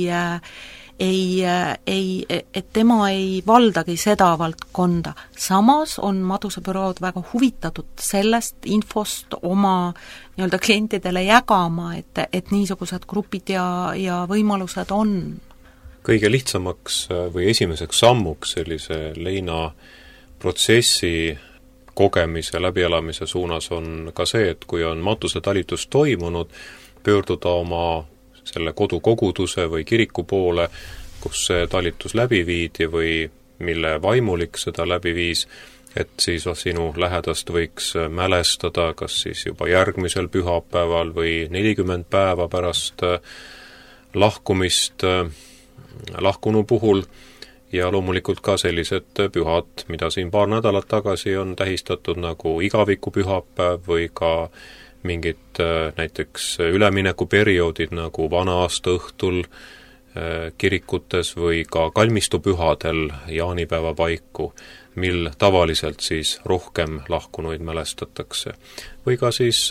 et tema ei valdagi seda valdkonda. Samas on matusebürood väga huvitatud sellest infost oma nii-öelda klientidele jagama, et niisugused grupid ja võimalused on. Kõige lihtsamaks või esimeseks sammuks sellise leina protsessi kogemise, läbielamise suunas on ka see, et kui on matusetalitus toimunud, pöörduda oma selle kodukoguduse või kiriku poole, kus see talitus läbi viidi või mille vaimulik seda läbi viis, et siis sinu lähedast võiks mälestada kas siis juba järgmisel pühapäeval või 40 päeva pärast lahkumist lahkunu puhul ja loomulikult ka sellised pühad, mida siin paar nädalat tagasi on tähistatud nagu igavikupühapäev või ka mingid näiteks üleminekuperioodid nagu vana-aasta õhtul kirikutes või ka kalmistupühadel jaanipäeva paiku, mil tavaliselt siis rohkem lahkunuid mälestatakse. Või ka siis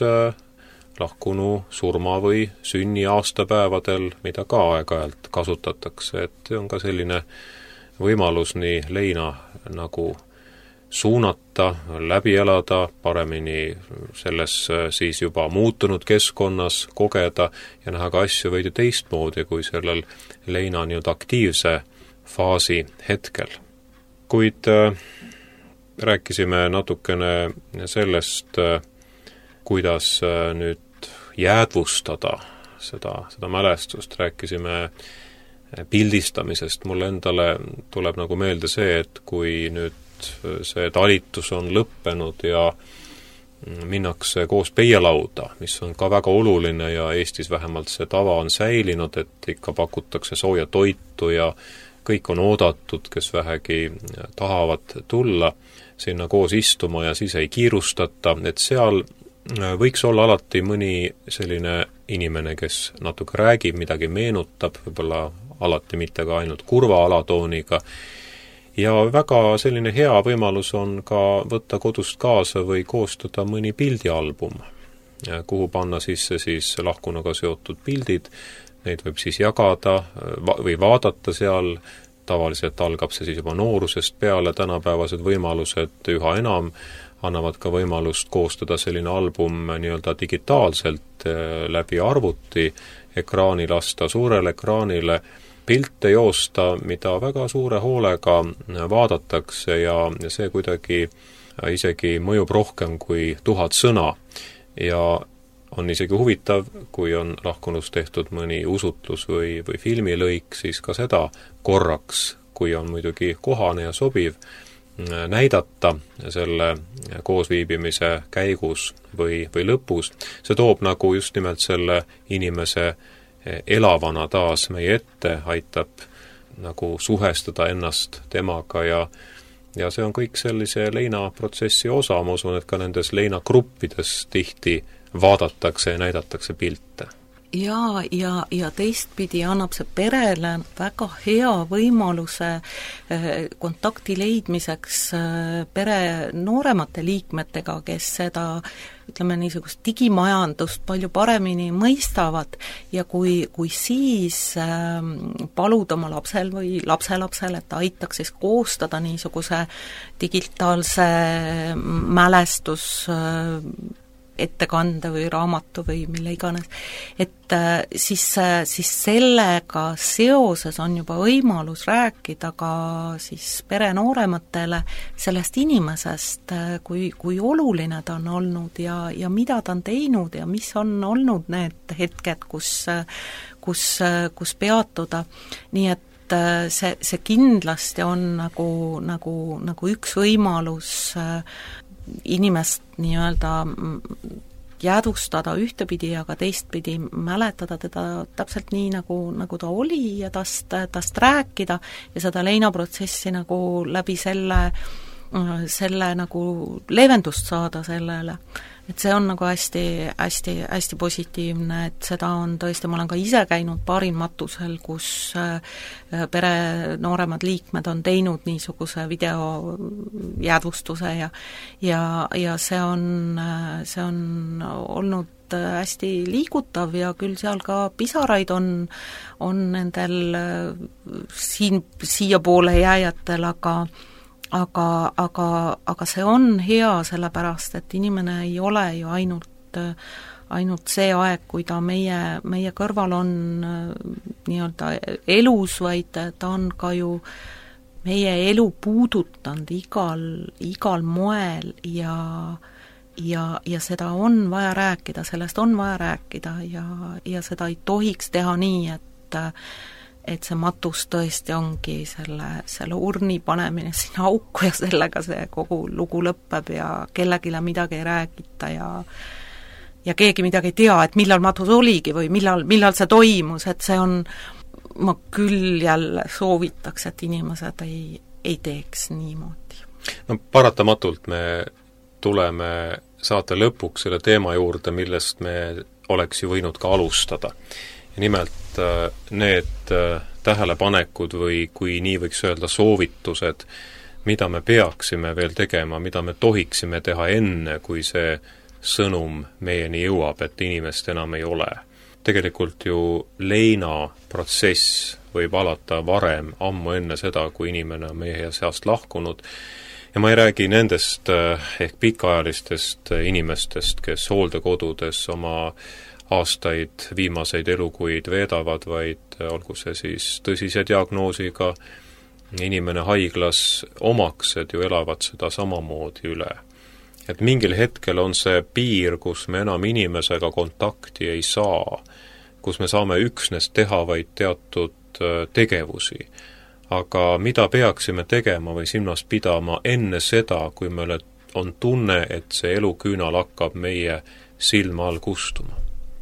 lahkunu surma või sünni aastapäevadel, mida ka aeg-ajalt kasutatakse, et on ka selline võimalus nii leina nagu suunata, läbi elada, paremini selles siis juba muutunud keskkonnas kogeda ja näha ka asju veidi teistmoodi kui sellel leina nii-öelda aktiivse faasi hetkel. Kuid rääkisime natukene sellest, kuidas nüüd jäädvustada seda mälestust, rääkisime pildistamisest. Mulle endale tuleb nagu meelde see, et kui nüüd see talitus on lõppenud ja minnakse koos peielauda, mis on ka väga oluline ja Eestis vähemalt see tava on säilinud, et ikka pakutakse sooja toitu ja kõik on oodatud, kes vähegi tahavad tulla sinna koos istuma ja siis ei kiirustata, et seal võiks olla alati mõni selline inimene, kes natuke räägib, midagi meenutab, võib-olla alati mitte ka ainult kurva alatooniga. Ja väga selline hea võimalus on ka võtta kodust kaasa või koostada mõni pildialbum, kuhu panna sisse siis lahkunuga seotud pildid. Neid võib siis jagada või vaadata seal, tavaliselt algab see siis juba noorusest peale, tänapäevased võimalused üha enam annavad ka võimalust koostada selline album nii-öelda digitaalselt läbi arvuti, ekraani lasta suurele ekraanile, pilte joosta, mida väga suure hoolega vaadatakse ja see kuidagi isegi mõjub rohkem kui 1000 sõna. Ja on isegi huvitav, kui on lahkunus tehtud mõni usutlus või filmilõik, siis ka seda korraks, kui on muidugi kohane ja sobiv, näidata selle koosviibimise käigus või lõpus. See toob nagu just nimelt selle inimese elavana taas meie ette, aitab nagu suhestada ennast temaga ja see on kõik sellise leinaprotsessi osa, ma usun, et ka nendes leinagruppides tihti vaadatakse ja näidatakse pilte. Ja teistpidi annab see perele väga hea võimaluse kontakti leidmiseks pere nooremate liikmetega, kes seda, ütleme, niisugust digimajandust palju paremini mõistavad ja kui siis paluda oma lapsel või lapselapsel, et aitaks siis koostada niisuguse digitaalse mälestus ettekande või raamatu või mille iganes, et siis sellega seoses on juba võimalus rääkida ka siis pere noorematele sellest inimesest, kui oluline ta on olnud ja mida ta on teinud ja mis on olnud need hetked, kus peatuda. Nii et see kindlasti on nagu üks võimalus inimest nii-öelda jäädvustada ühtepidi, aga teistpidi mäletada teda täpselt nii, nagu ta oli ja tast rääkida ja seda leinaprotsessi nagu läbi selle selle nagu leevendust saada sellele. Et see on nagu hästi, hästi, hästi positiivne, et seda on tõesti, ma olen ka ise käinud paaril matusel, kus pere nooremad liikmed on teinud niisuguse videojäädvustuse ja see on olnud hästi liigutav ja küll seal ka pisaraid on nendel siiapoole jääjatel, aga see on hea, sellepärast et inimene ei ole ju ainult see aeg, kui ta meie kõrval on nii-öelda elus, vaid ta on ka ju meie elu puudutanud igal moel ja seda on vaja rääkida, sellest on vaja rääkida ja seda ei tohiks teha nii, et see matus tõesti ongi selle urni panemine sinna auku ja sellega see kogu lugu lõpeb ja kellegile midagi ei räägita ja keegi midagi ei tea, et millal matus oligi või millal see toimus, et see on, ma küll jälle soovitaks, et inimesed ei teeks niimoodi. No paratamatult me tuleme saate lõpuks selle teema juurde, millest me oleks ju võinud ka alustada. Ja nimelt need tähelepanekud või kui nii võiks öelda soovitused, mida me peaksime veel tegema, mida me tohiksime teha enne, kui see sõnum meieni jõuab, et inimest enam ei ole. Tegelikult ju leinaprotsess võib alata varem, ammu enne seda, kui inimene on meie seast lahkunud. Ja ma ei räägi nendest ehk pikaajalistest inimestest, kes hooldekodudes oma aastaid, viimaseid elukuid veedavad, vaid olgu see siis tõsise diagnoosiga inimene haiglas, omaksed ju elavad seda samamoodi üle. Et mingil hetkel on see piir, kus me enam inimesega kontakti ei saa, kus me saame üksnes teha vaid teatud tegevusi. Aga mida peaksime tegema või silmas pidama enne seda, kui meil on tunne, et see eluküünal hakkab meie silma all kustuma?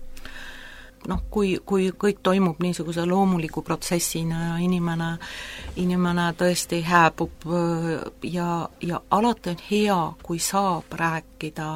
Kui kõik toimub niisuguse loomuliku protsessina ja inimene tõesti hääbub ja alati on hea, kui saab rääkida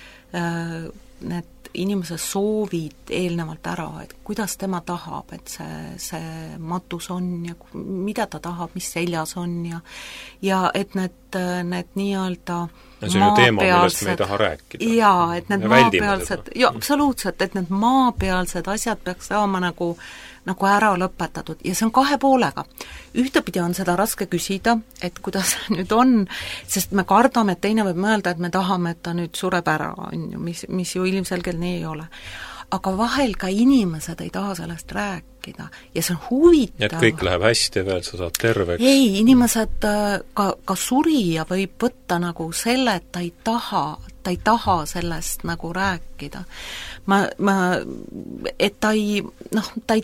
need inimese soovid eelnevalt ära, et kuidas tema tahab, et see matus on ja mida ta tahab, mis seljas on ja et need nii-öelda see on ju teema, millest me ei taha rääkida. Jaa, et need maapealsed, absoluutselt, et need maapealsed asjad peaks saama nagu ära lõpetatud ja see on kahe poolega. Ühtepidi on seda raske küsida, et kuidas nüüd on, sest me kardame, et teine võib mõelda, et me tahame, et ta nüüd sureb ära, on ju, mis ju ilmselgelt nii ei ole. Aga vahel ka inimesed ei taha sellest rääkida ja see on huvitav. Et kõik läheb hästi veel, sa saad terveks. Ei, inimesed ka surija võib võtta nagu selle, et ta ei taha sellest nagu rääkida. Et ta ei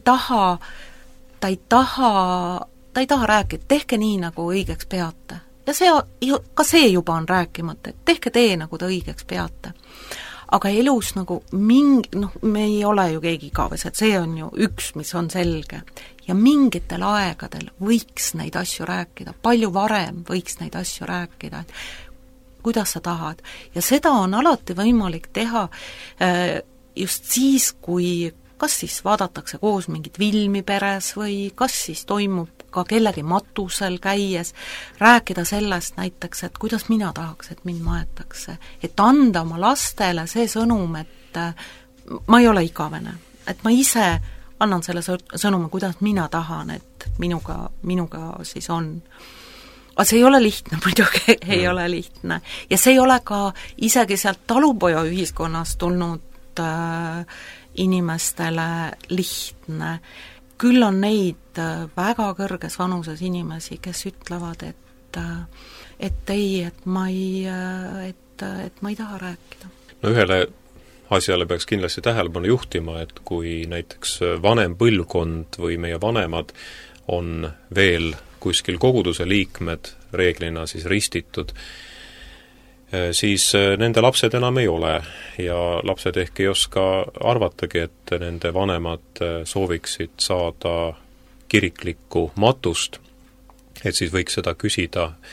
taha rääkida, tehke nii, nagu õigeks peate. Ja see juba on rääkimata, et tehke tee, nagu ta õigeks peate. Aga elus nagu me ei ole ju keegi igavesed, see on ju üks, mis on selge. Ja mingitel aegadel võiks neid asju rääkida, palju varem võiks neid asju rääkida, et kuidas sa tahad. Ja seda on alati võimalik teha just siis, kui kas siis vaadatakse koos mingit filmi peres või kas siis toimub ka kellegi matusel käies, rääkida sellest näiteks, et kuidas mina tahaks, et mind maetakse. Et anda oma lastele see sõnum, et ma ei ole igavene, et ma ise annan selle sõnumi, kuidas mina tahan, et minuga siis on. Aga see ei ole lihtne, muidugi ei ole lihtne. Ja see ei ole ka isegi sealt talupoja ühiskonnast tulnud inimestele lihtne. Küll on neid väga kõrges vanuses inimesi, kes ütlevad, et ma ei taha rääkida. No ühele asjale peaks kindlasti tähelepanu juhtima, et kui näiteks vanem põlvkond või meie vanemad on veel kuskil koguduse liikmed, reeglina siis ristitud, siis nende lapsed enam ei ole ja lapsed ehk ei oska arvatagi, et nende vanemad sooviksid saada kiriklikku matust, et siis võiks seda küsida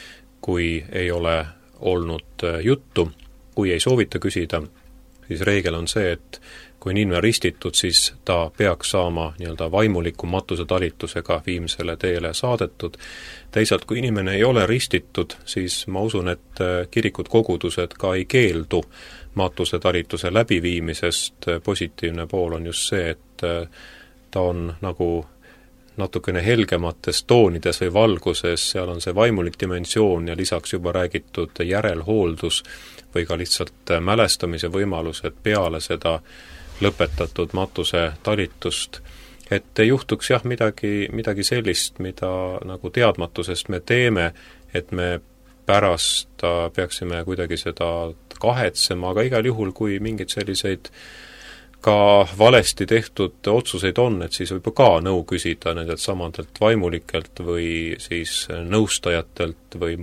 kui ei ole olnud juttu, kui ei soovita küsida, siis reegel on see, et kui on inimene ristitud, siis ta peaks saama nii-öelda vaimuliku matusetalitusega viimsele teele saadetud. Teisalt, kui inimene ei ole ristitud, siis ma usun, et kirikud kogudused ka ei keeldu matusetalituse läbiviimisest. Positiivne pool on just see, et ta on nagu natukene helgemates toonides või valguses, seal on see vaimulik dimensioon ja lisaks juba räägitud järelhooldus või ka lihtsalt mälestamise võimalus, et peale seda lõpetatud matuse talitust, et ei juhtuks midagi sellist, mida nagu teadmatusest me teeme, et me pärast peaksime kuidagi seda kahetsema, aga igal juhul, kui mingid selliseid ka valesti tehtud otsuseid on, et siis võib ka nõu küsida nendelt samadelt vaimulikelt või siis nõustajatelt või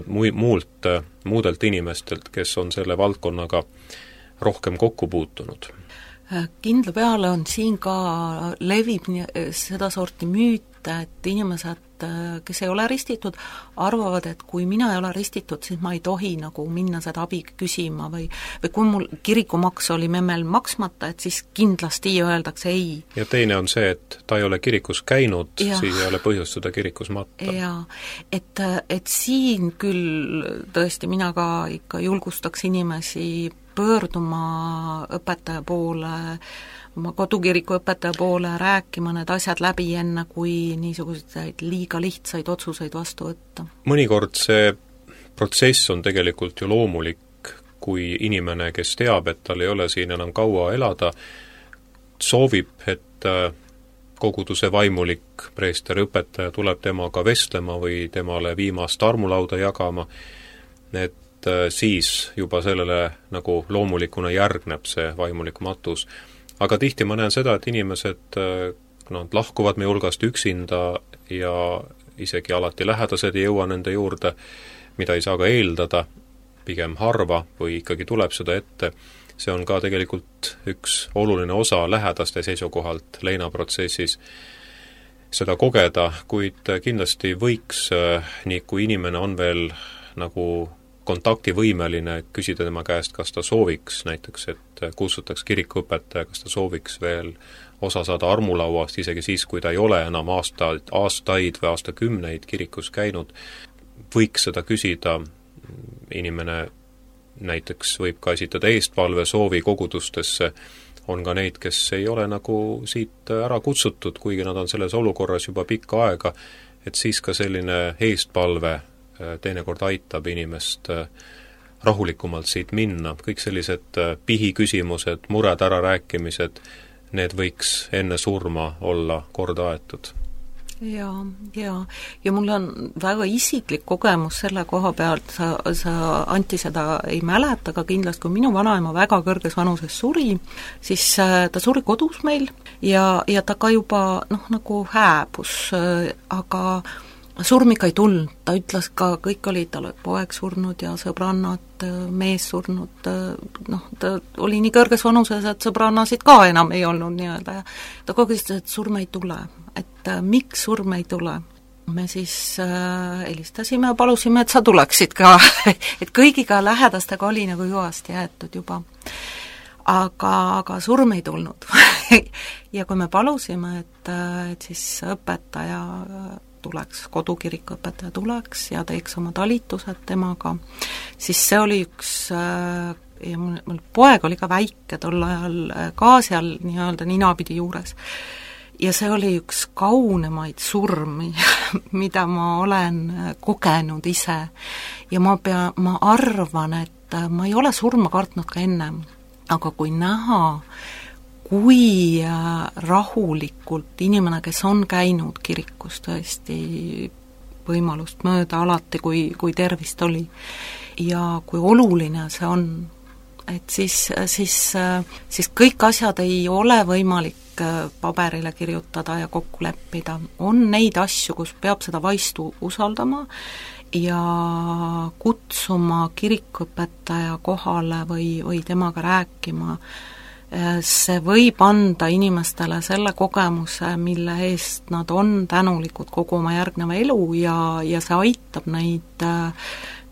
muudelt inimestelt, kes on selle valdkonnaga rohkem kokku puutunud. Kindla peale on siin ka levib sedasorti müüte, et inimesed, kes ei ole ristitud, arvavad, et kui mina ei ole ristitud, siis ma ei tohi nagu minna seda abi küsima või kui mul kirikumaks oli memmel maksmata, et siis kindlasti öeldakse ei. Ja teine on see, et ta ei ole kirikus käinud, siis ei ole põhjust seda kirikus matta. Jaa, et siin küll tõesti mina ka ikka julgustaks inimesi pöörduma õpetaja poole, oma kodukiriku õpetaja poole, rääkima need asjad läbi enne, kui niisuguseid liiga lihtsaid otsuseid vastu võtta. Mõnikord see protsess on tegelikult ju loomulik, kui inimene, kes teab, et tal ei ole siin enam kaua elada, soovib, et koguduse vaimulik preester õpetaja tuleb temaga vestlema või temale viimast armulauda jagama, et siis juba sellele nagu loomulikuna järgneb see vaimulik matus. Aga tihti ma näen seda, et inimesed lahkuvad meie hulgast üksinda ja isegi alati lähedased ei jõua nende juurde, mida ei saa ka eeldada, pigem harva või ikkagi tuleb seda ette. See on ka tegelikult üks oluline osa lähedaste seisukohalt leinaprotsessis seda kogeda, kuid kindlasti võiks, nii kui inimene on veel nagu kontaktivõimeline, küsida tema käest, kas ta sooviks näiteks, et kutsutaks kirikuõpetaja, kas ta sooviks veel osa saada armulauast, isegi siis, kui ta ei ole enam aastaid või aastakümneid kirikus käinud, võiks seda küsida. Inimene näiteks võib ka esitada eestpalve soovi kogudustesse, on ka neid, kes ei ole nagu siit ära kutsutud, kuigi nad on selles olukorras juba pikka aega, et siis ka selline eestpalve teinekord aitab inimest rahulikumalt siit minna. Kõik sellised pihiküsimused, mured ärarääkimised, need võiks enne surma olla korda aetud. Ja mul on väga isiklik kogemus selle koha pealt, sa Anti seda ei mäleta, aga kindlasti kui minu vanaema väga kõrges vanuses suri, siis ta suri kodus meil ja ta ka juba nagu hääbus, aga surm ikka ei tulnud, ta ütles ka, kõik olid, tal oli poeg surnud ja sõbrannad, mees surnud, ta oli nii kõrges vanuses, et sõbrannasid ka enam ei olnud nii-öelda ja ta kogu aeg ütles, et surm ei tule, et miks surm ei tule. Me siis helistasime ja palusime, et sa tuleksid ka, et kõigiga lähedastega oli nagu juvasti jäetud juba. Aga surm ei tulnud. Ja kui me palusime, et siis õpetaja tuleks, kodukiriku õpetaja tuleks ja teeks oma talitused temaga, siis see oli üks, ja mul poeg oli ka väike tol ajal ka seal nii-öelda ninapidi juures, ja see oli üks kaunemaid surmi, mida ma olen kogenud ise. Ja ma arvan, et ma ei ole surma kartnud ka ennem, aga kui näha, kui rahulikult inimene, kes on käinud kirikus tõesti võimalust mööda alati, kui tervist oli, ja kui oluline see on, et siis kõik asjad ei ole võimalik paberile kirjutada ja kokku leppida. On neid asju, kus peab seda vaistu usaldama ja kutsuma kirikuõpetaja kohale või temaga rääkima. See võib anda inimestele selle kogemuse, mille eest nad on tänulikud kogu oma järgneva elu ja see aitab neid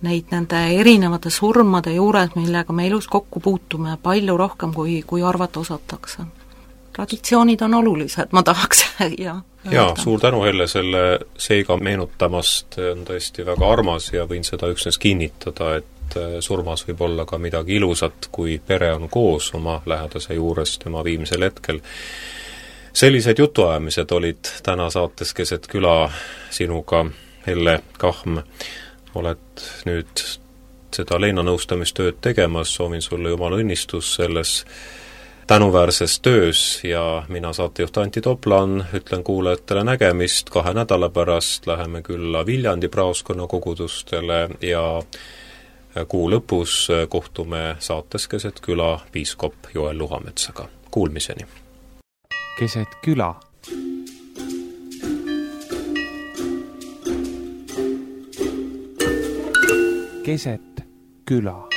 neid nende erinevate surmade juures, millega me elus kokku puutume, palju rohkem, kui arvata osatakse. Traditsioonid on olulised, ma tahaks Jaa, suur tänu Helle selle seiga meenutamast, on tõesti väga armas ja võin seda üksnes kinnitada, et surmas võib olla ka midagi ilusat, kui pere on koos oma lähedase juures tema viimsel hetkel. Sellised jutuajamised olid täna saates Keset küla sinuga, Helle Kahm. Oled nüüd seda Leina nõustamistööd tegemas, soovin sulle jumala õnnistus selles tänuväärses töös ja mina saatejuht Anti Toplan ütlen kuulajatele nägemist 2 nädala pärast, läheme külla Viljandi praoskonna kogudustele ja kuu lõpus kohtume saates Keset küla piiskop Joel Luhametsaga. Kuulmiseni! Keset küla. Keset küla.